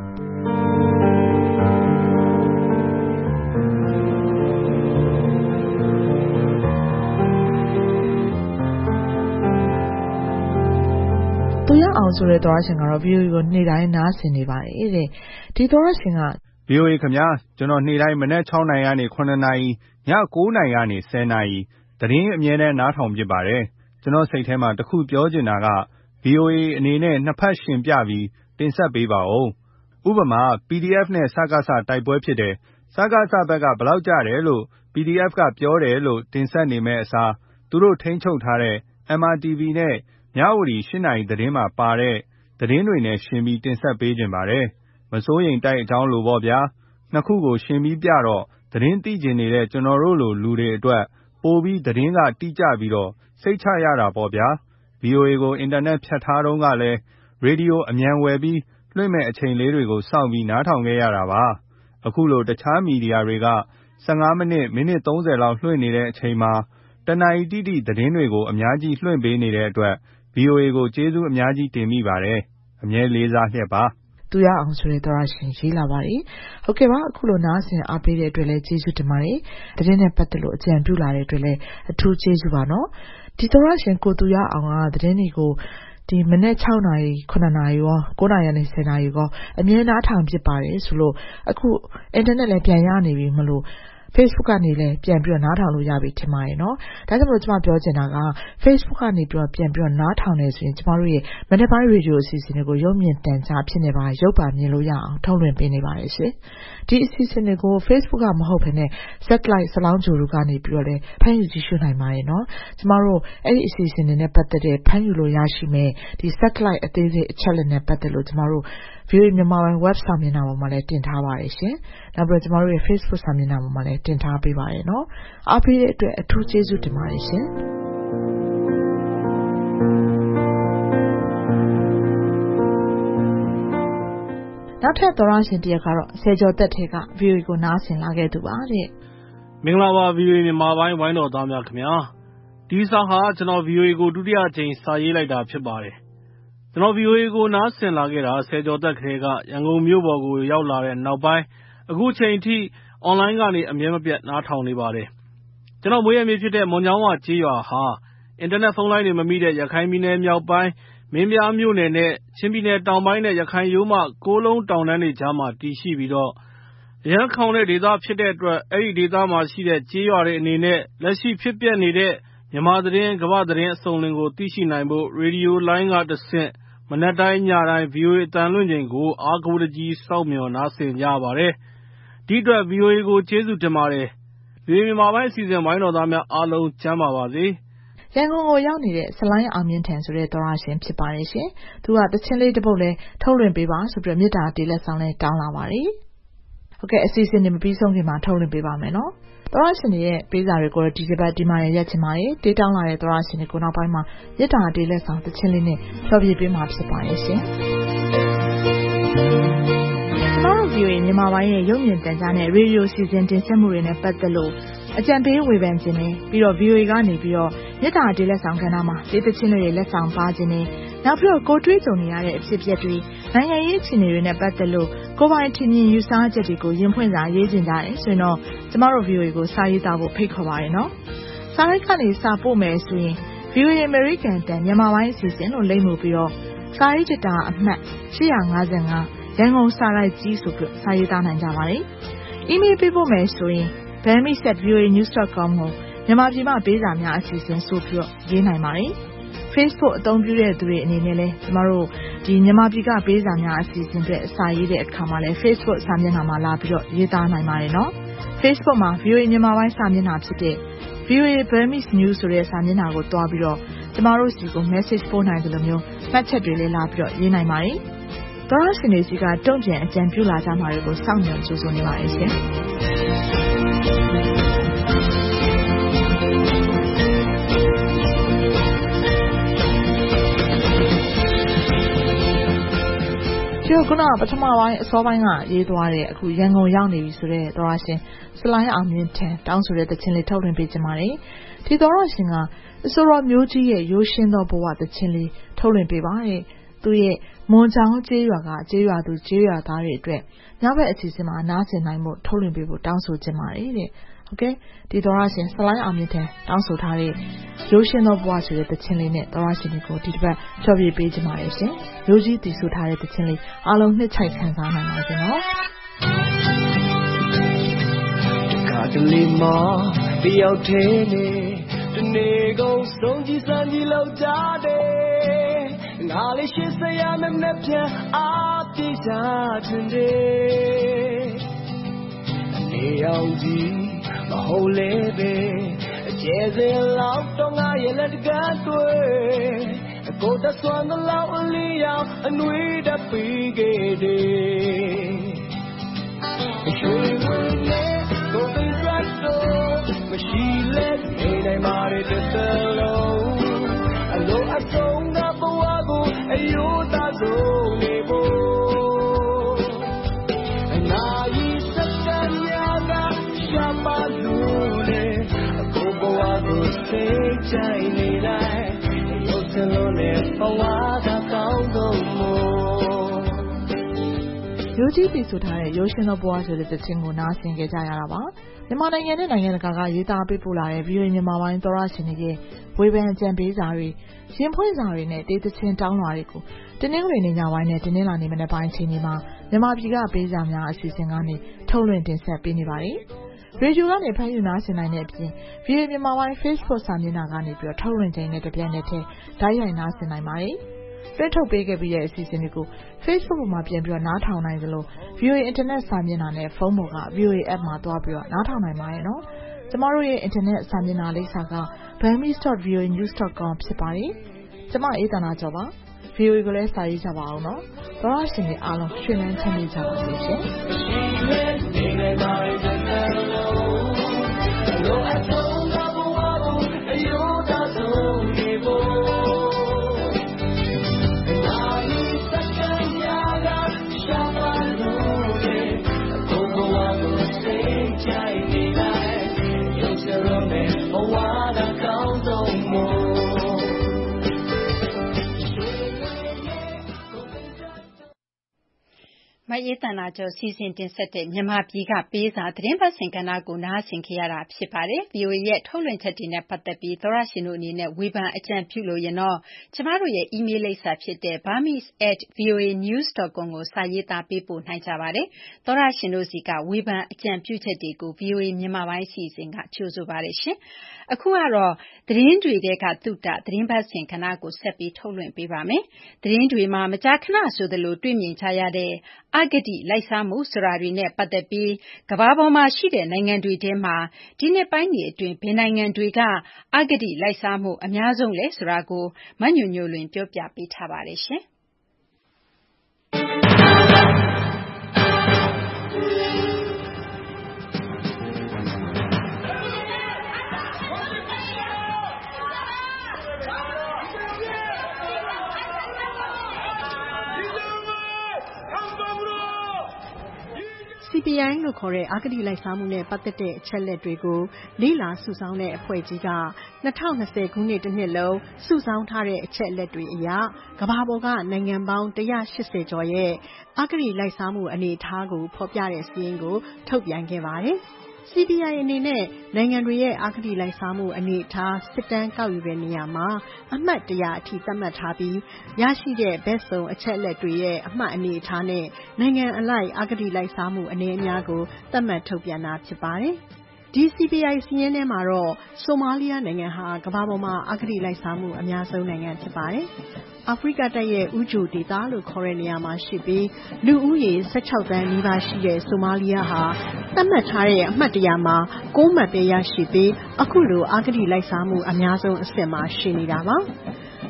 သူရအောင်ဆိုတဲ့သောရရှင်ကတော့ VOA ကိုနေ့တိုင်းနားဆင်နေပါတယ်တဲ့ဒီသောရရှင်က VOA ခင်ဗျာကျွန်တော်နေ့တိုင်းမနက်6နာရီကနေ9နာရီည9နာရီကနေ10နာရီသတင်းအမြဲတမ်းနားထောင်ဖြစ်ပါတယ်ကျွန်တော်စိတ်ထဲမှာတခုပြောချင်တာက VOA အနေနဲ့နှစ်ဖက်ရှင်ပြပြီးတင်ဆက်ပေးပါဦးဥပမာ PDF နဲ့စကားစတိုက်ပွဲဖြစ်တယ်စကားစဘက်ကဘယ်လောက်ကြတယ်လို့ PDF ကပြောတယ်လို့တင်ဆက်နေမဲ့အစားသူတို့ထိန်းချုပ်ထားတဲ့ MRTV နဲ့မြဝတီ8နာရီသတင်းမှာပါတဲ့သတင်းတွေနဲ့ရှင်ပြီးတင်ဆက်ပေးခြင်းပါတယ်မစိုးရိမ်တိုက်အကြောင်းလို့ပေါ့ဗျာနှစ်ခုကိုရှင်ပြီးပြတော့သတင်းသိကျင်နေတဲ့ကျွန်တော်တို့လိုလူတွေအတွက်ပိုပြီးသတင်းကတိကျပြီးတော့စိတ်ချရတာပေါ့ဗျာ VOA ကိုအင်တာနက်ဖြတ်ထားတော့ကလည်းရေဒီယိုအမြန်ဝယ်ပြီးလွှင့်မဲ့အချိန်လေးတွေကိုစောင့်ပြီးနားထောင်ခဲ့ရတာပါအခုလိုတခြားမီဒီယာတွေက15မိနစ်30လောက်လွှင့်နေတဲ့အချိန်မှာတနာရီတိတိသတင်းတွေကိုအများကြီးလွှင့်ပေးနေတဲ့အတွက် VOA ကိုကျေးဇူးအများကြီးတင်မိပါတယ်အမြဲလေးစားလျက်ပါသူရအောင်ဆိုတဲ့သောရရှင်ရေးလာပါတယ်ဟုတ်ကဲ့ပါအခုလိုနားဆင်အားပေးတဲ့အတွက်လည်းကျေးဇူးတင်ပါတယ်သတင်းနဲ့ပတ်သက်လို့အကြံပြုလာတဲ့အတွက်လည်းအထူးကျေးဇူးပါနော်ဒီသောရရှင်ကိုသူရအောင်ကသတင်းတွေကိုဒီမနေ့6နာရီ9နာရီရော9နာရီနဲ့10နာရီရောအမြဲနားထောင်ဖြစ်ပါတယ်ဆိုလို့အခုအင်တာနက်လည်းပြန်ရနေပြီမလို့Facebook ကနေလည်းပြန်ပြီးတော့နားထောင်လို့ရပြီထင်ပါတယ်နော်ဒါကြောင့်မို့ကျွန်မပြောချင်တာက Facebook ကနေပြီးတော့ပြန်ပြီးတော့နားထောင်နေဆိုရင်ကျွန်မတို့ရဲ့မနေ့ပိုင်းရေဒီယိုအစီအစဉ်တွေကိုရုပ်မြင်သံကြားဖြစ်နေပါရုပ်ပါမြင်လို့ရအောင်ထုတ်လွှင့်ပေးနေပါတယ်ရှင်ဒီအစီအစဉ်တွေကို Facebook ကမဟုတ်ဘဲနဲ့ Satellite စလောင်းဂျိုတို့ကနေပြီးတော့လည်းဖမ်းယူကြည့်ရှုနိုင်ပါတယ်နော်ကျွန်မတို့အဲ့ဒီအစီအစဉ်တွေနဲ့ပတ်သက်တဲ့ဖမ်းယူလို့ရရှိမဲ့ဒီ Satellite အသေးစိတ်အချက်လက်နဲ့ပတ်သက်လို့ကျွန်မတို့ VOA မြန်မာပိုင်း web စာမျက်နှာပေါ်မှာလည်းတင်ထားပါတယ်ရှင်နောက်ပြီးတော့ကျွန်တော်တို့ရဲ့ Facebook စာမျက်နှာပေါ်မှာလည်းတင်ထားပေးပါတယ်နော်အားပေးတဲ့အတွက်အထူးကျေးဇူးတင်ပါတယ်ရှင်နောက်ထပ်သောရရှင်တယောက်ကတော့ဆယ်ကျော်သက်ထဲက VOA ကိုနားဆင်လာခဲ့သူပါတဲ့မင်္ဂလာပါ VOA မြန်မာပိုင်းဝိုင်းတော်သားများခင်ဗျာဒီစာဟာကျွန်တော် VOA ကိုဒုတိယအကြိမ်စာရေးလိုက်တာဖြစ်ပါတယ်ကျွန်တော် VOA ကိုနားဆင်လာခဲ့တာဆယ်ကျော်သက်ထဲကရန်ကုန်မြို့ပေါ်ကိုရောက်လာတဲ့နောက်ပိုင်းအခုချိန်ထိ online ကနေအမြဲမပြတ်နားထောင်နေပါတယ်ကျွန်တော်မွေးရမြေဖြစ်တဲ့မွန်ချောင်းဝကျေးရွာဟာအင်တာနက်ဖုန်းလိုင်းတွေမမိတဲ့ရခိုင်ပြည်နယ်မြောက်ပိုင်းမင်းပြားမြို့နယ်နဲ့ချင်းပြည်နယ်တောင်ပိုင်းနဲ့ရခိုင်ရိုးမ6လုံးတောင်တန်းတွေကြားမှာတည်ရှိပြီးတော့အရန်ခေါင်တဲ့ဒေသဖြစ်တဲ့အတွက်အဲ့ဒီဒေသမှာရှိတဲ့ကျေးရွာတွေအနေနဲ့လက်ရှိဖြစ်ပျက်နေတဲ့မြန်မာသတင်းကမ္ဘာသတင်းအစုံလင်ကိုသိရှိနိုင်ဖို့ရေဒီယိုလိုင်းကတဆင့်မနက်တိုင်းညတိုင်း VOA အတန်လွင့်ချိန်ကိုအားကိုးတကြီးစောင့်မျှော်နားဆင်ကြပါတယ်ဒီအတွက် VOA ကိုကျေးဇူးတင်ပါတယ် VOA မြန်မာပိုင်းအစီအစဉ်ဝိုင်းတော်သားများအားလုံးကျမ်းပါပါစေရန်ကုန်ကိုရောက်နေတဲ့ဆလိုင်းအောင်မြင့်ထန်ဆိုတဲ့သောရရှင်ဖြစ်ပါတယ်ရှင်သူကတချင်းလေးတစ်ပုတ်လဲထုတ်လွှင့်ပေးပါဆိုပြီးမြေတားတေးလက်ဆောင်လဲတောင်းလာပါတယ်ဟုတ်ကဲ့အစီအစဉ်တွေမပြီးဆုံးခင်မှာထုတ်လွှင့်ပေးပါမယ်နော်သောရရှင်ရဲ့ပေးစာတွေကိုဒီတစ်ပတ်ဒီမှာရက်ချင်ပါတယ်တေးတောင်းလာတဲ့သောရရှင်တွေကိုနောက်ပိုင်းမှာမြေတားတေးလက်ဆောင်တချင်းလေးနဲ့ဖျော်ဖြေပေးမှာဖြစ်ပါတယ်ရှင်ကျွန်တော် VOA မြန်မာပိုင်းရဲ့ရုပ်မြင်သံကြားနဲ့ရေဒီယိုစီစဉ်တင်ဆက်မှုတွေနဲ့ပတ်သက်လို့အကြံပေးဝေဖန်ခြင်းနဲ့ပြီးတော့ VOA ကနေပြီးတော့မြေတားတေးလက်ဆောင်ကဏ္ဍမှာတေးသချင်းတွေလက်ဆောင်ပါခြင်းနဲ့နောက်ပြီးတော့ကိုတွေးကြုံနေရတဲ့အဖြစ်အပျက်တွေနိုင်ငံရေးအခြေအနေတွေနဲ့ပတ်သက်လို့ကိုပိုင်ထင်မြင်ယူဆချက်တွေကိုရင်ဖွင့်စာရေးကြင်ကြတယ်ဆိုရင်တော့ကျမတို့ VOA ကိုစာရေးသားဖို့ဖိတ်ခေါ်ပါရနော်စာရိုက်ကနေစာပို့မယ်ဆိုရင် VOA American တန်မြန်မာပိုင်းအစီအစဉ်လို့လိမ့်မှုပြီးတော့စာရေးချတာအမှတ်855ရန်ကုန်စာရိုက်ကြီးဆိုပြီးစာရေးသားနိုင်ကြပါတယ်။ email ပေးဖို့မယ်ဆိုရင် bami@voanews.com ကိုမြန်မာပြည်မှာပေးစာများအစီအစဉ်ဆိုပြီးရေးနိုင်ပါတယ်။ Facebook အသုံးပြုတဲ့သူတွေအနေနဲ့လည်းကျမတို့ဒီမြန်မာပြည်ကပေးစာများအစီအစဉ်တွေအစာရေးတဲ့အခါမှာလည်း Facebook စာမျက်နှာမှာလာပြီးတော့ရေးသားနိုင်ပါတယ်နော်။ Facebook မှာ VOA မြန်မာပိုင်းစာမျက်နှာဖြစ်တဲ့ VOA Burmese News ဆိုတဲ့စာမျက်နှာကိုတွားပြီးတော့ကျမတို့စီကို message ပို့နိုင်တယ်လို့မျိုးမှတ်ချက်တွေလည်းလာပြီးတော့ရေးနိုင်ပါတယ်။သောရရှင်တွေစီကတုံ့ပြန်အကြံပြုလာကြမှာတွေကိုစောင့်မျှော်ကြိုးဆိုနေပါတယ်ရှင်ကျောင်းကပထမပိုင်းအစောပိုင်းကရေးသွားတဲ့အခုရန်ကုန်ရောက်နေပြီဆိုတဲ့သောရရှင်စလိုင်းအောင်မြင့်ထံတောင်းဆိုတဲ့သချင်းလေးထုတ်လွှင့်ပေးကြပါတယ်ဒီသောရရှင်ကအစိုးရမျိုးကြီးရဲ့ရိုးရှင်းသောဘဝသချင်းလေးထုတ်လွှင့်ပေးပါတဲ့သူရဲ့မွန်ချောင်းကျေးရွာကကျေးရွာသူကျေးရွာသားတွေအတွက်ညဘက်အစီအစဉ်မှာနားဆင်နိုင်မှုထုတ်လွှင့်ပေးဖို့တောင်းဆိုကြပါတယ်တဲ့ဟုတ်ကဲ့ဒီသောရရှင်စလိုင်းအောင်မြင့်ထံတောင်းဆိုထားတဲ့ရိုးရှင်းသောဘဝဆိုတဲ့သချင်းလေးနဲ့သောရရှင်တွေကိုဒီတစ်ပတ်ဖျော်ဖြေပေးကြပါတယ်ရှင်ရိုးကြီးတည်ဆိုထားတဲ့သချင်းလေးအားလုံးနှစ်ချိုက်ခံစားနိုင်ပါစေနော်တလေးမတယောက်သေးနေတနေ့ကုန်ဆုံးကြည့်စမ်းကြည့်လောက်ကြတယ်ငါလေးရှိစရာနဲ့ပြန်အားပြေးကြတင်တယ်အနေအောင်ကြီးမဟုတ်လေပဲအကျဲစင်လောက်တော့ငါရဲ့လက်တကတွေ့အကိုတဆွမ်းတဲ့လောက်အလီရောက်အနှွေးတပြီးခဲ့တယ်ရွှေဝင်နေကိုယ်ပြတ်တော့မရှိလဲနေနိုင်ပါတဲ့တစ်လုံးအလိုအဆုံးကဘဝကိုအယိုးသားဆုံးနေဖို့အနာကြီးစက္ကန့်များကရှာပါလို့လေအခုဘဝကိုစိတ်ကြိုက်နေတိုင်းရုပ်စလုံးနဲ့ဘဝကကောင်းဆုံးမို့ရိုးကြီးတည်ဆိုထားတဲ့ရိုးရှင်းသောဘဝဆိုတဲ့သချင်းကိုနားဆင်ကြကြရတာပါမြန်မာနိုင်ငံနဲ့နိုင်ငံတကာကရေးသားပေးပို့လာတဲ့ VOA မြန်မာပိုင်းသောရရှင်တွေရဲ့ဝေဖန်အကြံပေးစာတွေရင်ဖွင့်စာတွေနဲ့တေးသချင်းတောင်းလာတွေကိုတင်းနှင်းတွေနေညပိုင်းနဲ့တင်းနှင်းလာနေမနေ့ပိုင်းချိန်ဒီမှာမြန်မာပြည်ကပေးစာများအစီအစဉ်ကနေထုတ်လွှင့်တင်ဆက်ပေးနေပါတယ်ရေဒီယိုကနေဖမ်းယူနားဆင်နိုင်တဲ့အပြင် VOA မြန်မာပိုင်း Facebook စာမျက်နှာကနေပြီးတော့ထုတ်လွှင့်ခြင်းနဲ့တပြိုင်နက်တည်းဓာတ်ရိုက်နားဆင်နိုင်ပါတယ်ပြထုတ်ပေးခဲ့ပြီးတဲ့အစီအစဉ်တွေကို Facebook ပေါ်မှာပြန်ပြီးတော့နားထောင်နိုင်သလို VOA Internet စာမျက်နှာနဲ့ဖုန်းပေါ်က VOA App မှာတွားပြီးတော့နားထောင်နိုင်ပါတယ်နော်။ကျမတို့ရဲ့ Internet စာမျက်နှာလိပ်စာက burmese.voanews.com ဖြစ်ပါတယ်။ကျမအေးသန္တာကျော်ပါ။ VOA ကိုလည်းစာရေးကြပါအောင်နော်။သောရရှင်တွေအားလုံးရွှေလန်းချမ်းမြေ့ကြပါစေရှင်မအေးသန္တာကျော်စီစဉ်တင်ဆက်တဲ့မြန်မာပြည်ကပေးစာသတင်းပတ်စဉ်ကဏ္ဍကိုနားဆင်ခဲ့ရတာဖြစ်ပါတယ်။ VOA ရဲ့ထုတ်လွှင့်ချက်တွေနဲ့ပတ်သက်ပြီးသောရရှင်တို့အနေနဲ့ဝေဖန်အကြံပြုလို့ရင်တော့ကျမတို့ရဲ့ email လိပ်စာဖြစ်တဲ့ burmese@voanews.com ကိုစာရေးသားပေးပို့နိုင်ကြပါတယ်။သောရရှင်တို့စီကဝေဖန်အကြံပြုချက်တွေကို VOA မြန်မာပိုင်းစီစဉ်ကကြိုဆိုပါတယ်ရှင်။အခုကတော့သတင်းတွေတဲကသုတသတင်းပတ်စဉ်ကဏ္ဍကိုဆက်ပြီးထုတ်လွှင့်ပေးပါမယ်။သတင်းတွေမှာမကြာခဏဆိုသလိုတွေ့မြင်ကြရတဲ့အဂတိလိုက်စားမှုဆိုတာတွေနဲ့ပတ်သက်ပြီးကမ္ဘာပေါ်မှာရှိတဲ့နိုင်ငံတွေထဲမှာဒီနှစ်ပိုင်းတွေအတွင်းဘယ်နိုင်ငံတွေကအဂတိလိုက်စားမှုအများဆုံးလဲဆိုတာကိုမညိုညိုလွင်ပြောပြပေးထားပါတယ်ရှင်။ CPI လို့ခေါ်တဲ့အဂတိလိုက်စားမှုနဲ့ပတ်သက်တဲ့အချက်အလက်တွေကိုလေ့လာစုဆောင်းတဲ့အဖွဲ့ကြီးက2020ခုနှစ်တစ်နှစ်လုံးစုဆောင်းထားတဲ့အချက်အလက်တွေအရကမ္ဘာပေါ်ကနိုင်ငံပေါင်း180ကျော်ရဲ့အဂတိလိုက်စားမှုအနေအထားကိုဖော်ပြတဲ့စာရင်းကိုထုတ်ပြန်ခဲ့ပါတယ်။ CPI အနေနဲ့နိုင်ငံတွေရဲ့အဂတိလိုက်စားမှုအနေအထားစစ်တမ်းကောက်ယူတဲ့နေရာမှာအမှတ်100အထိသတ်မှတ်ထားပြီးရရှိတဲ့ဘက်စုံအချက်အလက်တွေရဲ့အမှတ်အနေအထားနဲ့နိုင်ငံအလိုက်အဂတိလိုက်စားမှုအနေအများကိုသတ်မှတ်ထုတ်ပြန်တာဖြစ်ပါတယ်။ဒီ CPI စာရင်းထဲမှာတော့ဆိုမာလီယာနိုင်ငံဟာကမ္ဘာပေါ်မှာအဂတိလိုက်စားမှုအများဆုံးနိုင်ငံဖြစ်ပါတယ်။အာဖရိကတိုက်ရဲ့ဥဂျိုဒေသလို့ခေါ်တဲ့နေရာမှာရှိပြီးလူဦးရေ16သန်းနီးပါးရှိတဲ့ဆိုမာလီယာဟာသတ်မှတ်ထားတဲ့အမှတ်တရမှာ6မှတ်ပဲရရှိပြီးအခုလိုအဂတိလိုက်စားမှုအများဆုံးအဆင့်မှာရှိနေတာပါ။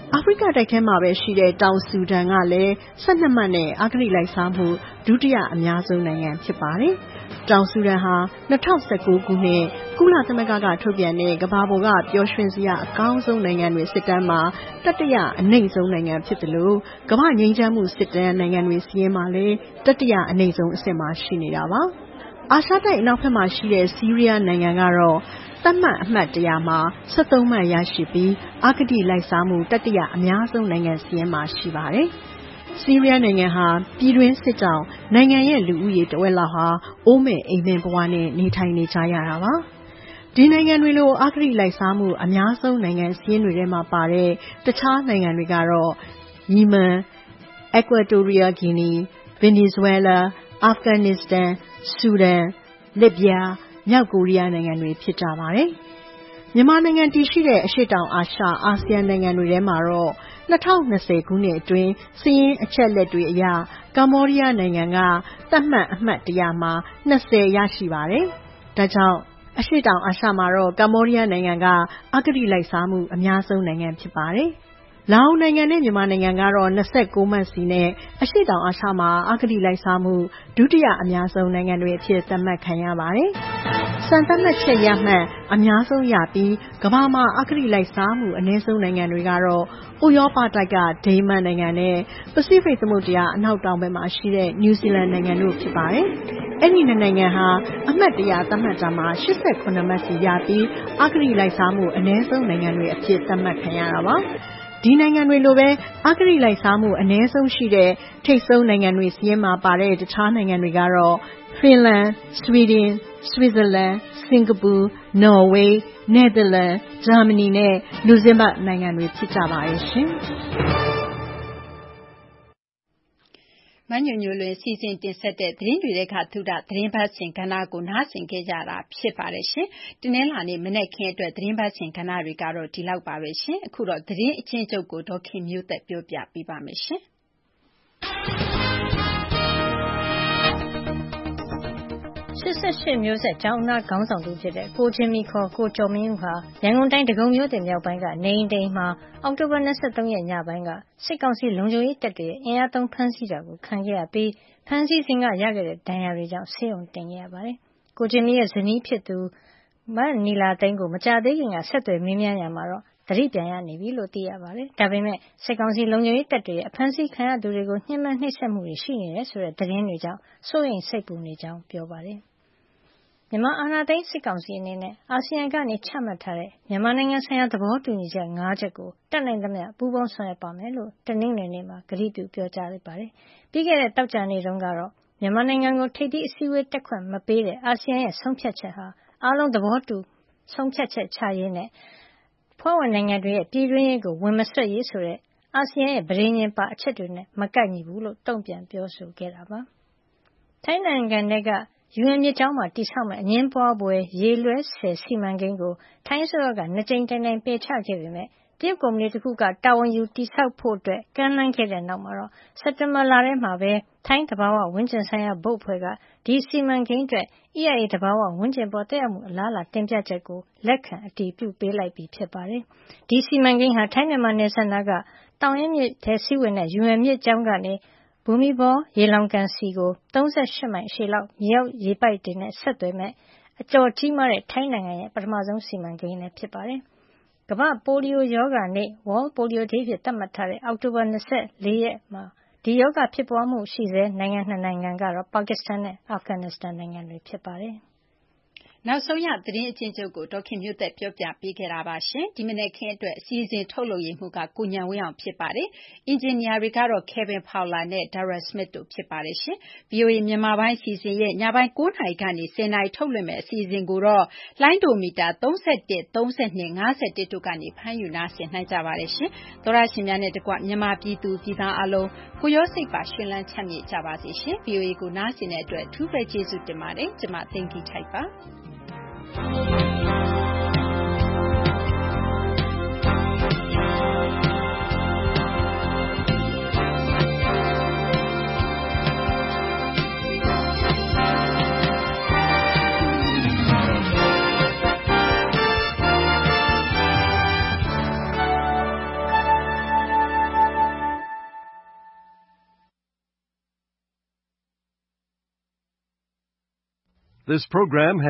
အာဖရိကတိုက်ထဲမှာပဲရှိတဲ့တောင်ဆူဒန်ကလည်း12မှတ်နဲ့အဂတိလိုက်စားမှုဒုတိယအများဆုံးနိုင်ငံဖြစ်ပါတယ်။တောင်ဆူဒန်ဟာ2019ခုနှစ်ကုလသမဂ္ဂကထုတ်ပြန်တဲ့ကမ္ဘာပေါ်ကပျော်ရွှင်စရာအကောင်းဆုံးနိုင်ငံတွေစစ်တမ်းမှာတတိယအနိမ့်ဆုံးနိုင်ငံဖြစ်တယ်လို့ကမ္ဘာငြိမ်းချမ်းမှုစစ်တမ်းနိုင်ငံတွေစီးရင်မှာလည်းတတိယအနိမ့်ဆုံးအဆင့်မှာရှိနေတာပါ။အာရှတိုက်အနောက်ဘက်မှာရှိတဲ့ဆီးရီးယားနိုင်ငံကတော့သတ်မှတ်အမှတ်100မှာ73မှတ်ရရှိပြီးအဂတိလိုက်စားမှုတတိယအများဆုံးနိုင်ငံစီးရင်မှာရှိပါတယ်။ဆီးရီးယားနိုင်ငံဟာပြည်တွင်းစစ်ကြောင့်နိုင်ငံရဲ့လူဦးရေတဝက်လောက်ဟာအိုးမဲ့အိမ်မဲ့ဘဝနဲ့နေထိုင်နေကြရတာပါ။ဒီနိုင်ငံတွေလိုအဂတိလိုက်စားမှုအများဆုံးနိုင်ငံစီးရင်တွေထဲမှာပါတဲ့တခြားနိုင်ငံတွေကတော့ယီမန်၊ Equatorial Guinea, Venezuela, Afghanistan, Sudan, Libya, မြောက်ကိုရီးယားနိုင်ငံတွေဖြစ်ကြပါတယ်။မြန်မာနိုင်ငံတည်ရှိတဲ့အရှေ့တောင်အာရှအာဆီယံနိုင်ငံတွေထဲမှာတော့2020ခုနှစ်အတွင်းစီးရင်အချက်လက်တွေအရကမ္ဘောဒီးယားနိုင်ငံကသတ်မှတ်အမှတ်100မှာ20ရရှိပါတယ်။ဒါကြောင့်အရှေ့တောင်အာရှမှာတော့ကမ္ဘောဒီးယားနိုင်ငံကအဂတိလိုက်စားမှုအများဆုံးနိုင်ငံဖြစ်ပါတယ်။လာအိုနိုင်ငံနဲ့မြန်မာနိုင်ငံကတော့29မှတ်စီနဲ့အရှေ့တောင်အာရှမှာအဂတိလိုက်စားမှုဒုတိယအများဆုံးနိုင်ငံတွေအဖြစ်သတ်မှတ်ခံရပါတယ်။စံသတ်မှတ်ချက်ရမှတ်အများဆုံးရပြီးကမ္ဘာမှာအဂတိလိုက်စားမှုအနည်းဆုံးနိုင်ငံတွေကတော့ဥရောပတိုက်ကဒိန်းမတ်နိုင်ငံနဲ့ပစိဖိတ်သမုဒ္ဒရာအနောက်တောင်ဘက်မှာရှိတဲ့နယူးဇီလန်နိုင်ငံတို့ဖြစ်ပါတယ်။အဲ့ဒီနိုင်ငံဟာအမှတ်100သတ်မှတ်တာမှာ89မှတ်စီရပြီးအဂတိလိုက်စားမှုအနည်းဆုံးနိုင်ငံတွေအဖြစ်သတ်မှတ်ခံရတာပါ။ဒီနိုင်ငံတွေလိုပဲအဂတိလိုက်စားမှုအနည်းဆုံးရှိတဲ့ထိပ်ဆုံးနိုင်ငံတွေစီးရင်မှာပါတဲ့တခြားနိုင်ငံတွေကတော့ဖင်လန်၊ဆွီဒင်၊ဆွစ်ဇာလန်၊စင်ကာပူ၊နော်ဝေး၊နယ်သာလန်၊ဂျာမနီနဲ့လူဇင်ဘတ်နိုင်ငံတွေဖြစ်ကြပါရဲ့ရှင်။မညွညွလွင်စီစဉ်တင်ဆက်တဲ့သတင်းတွေထဲကသုဒသတင်းပတ်စဉ်ကဏ္ဍကိုနားဆင်ခဲ့ကြတာဖြစ်ပါတယ်ရှင်။တင်းနှင်းလာနေမနေ့ခင်းအတွက်သတင်းပတ်စဉ်ကဏ္ဍတွေကတော့ဒီလောက်ပါပဲရှင်။အခုတော့သတင်းအချင်းချုပ်ကိုဒေါခင်မျိုးသက်ပြောပြပေးပါမယ်ရှင်။ 88မျိုးဆက်ကျောင်းသားခေါင်းဆောင်တူဖြစ်တဲ့ကိုချင်းမီခေါ်ကိုကျော်မင်းဦးဟာရန်ကုန်တိုင်းဒဂုံမြို့တင်မြောက်ပိုင်းကနေအိမ်တိမ်မှာအောက်တိုဘာ23ရက်ညပိုင်းကစစ်ကောင်စီလုံခြုံရေးတပ်တွေအင်အားသုံးဖမ်းဆီးတာကိုခံခဲ့ရပြီးဖမ်းဆီးစဉ်ကရခဲ့တဲ့ဒဏ်ရာတွေကြောင့်ဆေးရုံတင်ခဲ့ရပါတယ်။ကိုချင်းမီရဲ့ဇနီးဖြစ်သူမနီလာသိန်းကိုမကြသေးခင်ကဆက်သွယ်မေးမြန်းရမှာတော့သတိပြန်ရနေပြီလို့သိရပါတယ်။ဒါပေမဲ့စစ်ကောင်စီလုံခြုံရေးတပ်တွေရဲ့အဖမ်းဆီးခံရသူတွေကိုညှဉ်းပန်းနှိပ်စက်မှုတွေရှိနေတယ်ဆိုတဲ့သတင်းတွေကြောင့်စိုးရိမ်စိတ်ပူနေကြောင်းပြောပါတယ်။မြန်မာအာဏာသိမ်းစစ်ကောင်စီအနေနဲ့အာဆီယံကနေချမှတ်ထားတဲ့မြန်မာနိုင်ငံဆိုင်ရာသဘောတူညီချက်5ချက်ကိုတတ်နိုင်သမျှပူးပေါင်းဆောင်ရွက်ပါမယ်လို့တနင်္ဂနွေနေ့မှာကတိပြုပြောကြားလိုက်ပါတယ်။ပြီးခဲ့တဲ့တောက်ကြနေ့တုန်းကတော့မြန်မာနိုင်ငံကိုထိပ်သီးအစည်းအဝေးတက်ခွင့်မပေးတဲ့အာဆီယံရဲ့ဆုံးဖြတ်ချက်ဟာအားလုံးသဘောတူဆုံးဖြတ်ချက်ချရေးနဲ့ဖွဲ့ဝင်နိုင်ငံတွေရဲ့ပြည်တွင်းရေးကိုဝင်မဆွတ်ရေးဆိုတဲ့အာဆီယံရဲ့ဗြိဉ္ဉ်ပါအချက်တွေနဲ့မကိုက်ညီဘူးလို့တုံ့ပြန်ပြောဆိုခဲ့တာပါ။ထိုင်းနိုင်ငံကUN မြစ်ကြောင်းမှာတည်ဆောက်မဲ့အငင်းပွားပွဲရေလွှဲဆည်စီမံကိန်းကိုထိုင်းအစိုးရက2ကြိမ်တိုင်ပယ်ချခဲ့ပေမဲ့တရုတ်ကုမ္ပဏီတစ်ခုကတာဝန်ယူတည်ဆောက်ဖို့ကမ်းလှမ်းခဲ့တဲ့နောက်မှာတော့စက်တင်ဘာလထဲမှာပဲထိုင်းသဘာဝဝန်းကျင်ဆိုင်ရာဘုတ်အဖွဲ့ကဒီစီမံကိန်းအတွက် EIA သဘာဝဝန်းကျင်ပေါ်တက်ရောက်မှုအလားအလာတင်ပြချက်ကိုလက်ခံအတည်ပြုပေးလိုက်ပြီဖြစ်ပါတယ်။ဒီစီမံကိန်းဟာထိုင်းမြန်မာနယ်စပ်နားကတောင်ရင်မြစ်ထဲစီးဝင်တဲ့ UN မြစ်ကြောင်းကနေဘူမီဘောရေလောင်ကန်စီကို38မိုင်ရှည်လောက်မြေအောက်ရေပိုက်တွေနဲ့ဆက်သွယ်မဲ့အကျော်ကြီးမားတဲ့ထိုင်းနိုင်ငံရဲ့ပထမဆုံးစီမံကိန်းလည်းဖြစ်ပါတယ်။ကမ္ဘာပိုလီယိုရောဂါနေ့ World Polio Day ဖြစ်သတ်မှတ်ထားတဲ့အောက်တိုဘာ24ရက်မှာဒီရောဂါဖြစ်ပွားမှုရှိစေနိုင်ငံ2နိုင်ငံကတော့ပါကစ္စတန်နဲ့အာဖဂန်နစ္စတန်နိုင်ငံတွေဖြစ်ပါတယ်။နောက်ဆုံးရသတင်းအချင်းချုပ်ကိုဒေါခင်မျိုးသက်ပြောပြပေးခဲ့တာပါရှင်။ဒီမနေ့ခင်းအတွက်အစည်းအဝေးထုတ်လုပ်ရမှုကကိုညံဝင်းအောင်ဖြစ်ပါတယ်။အင်ဂျင်နီယာတွေကတော့ Kevin Fowler နဲ့ Dara Smith တို့ဖြစ်ပါတယ်ရှင်။ VOA မြန်မာပိုင်းစီစဉ်ရဲ့ညပိုင်း9နာရီကနေ10နာရီထုတ်လွှင့်မဲ့အစီအစဉ်ကိုတော့လိုင်းဒိုမီတာ31 32 51တို့ကနေဖမ်းယူနားဆင်နိုင်ကြပါတယ်ရှင်။သောရရှင်များနဲ့တကွမြန်မာပြည်သူပြည်သားအလုံးကိုရောစိတ်ပါရှင်လန်းချမ်းမြေ့ကြပါစေရှင်။ VOA ကိုနားဆင်တဲ့အတွက်အထူးပဲကျေးဇူးတင်ပါတယ်။ကျွန်မသိင်္ဂီထိုက်ပါ This program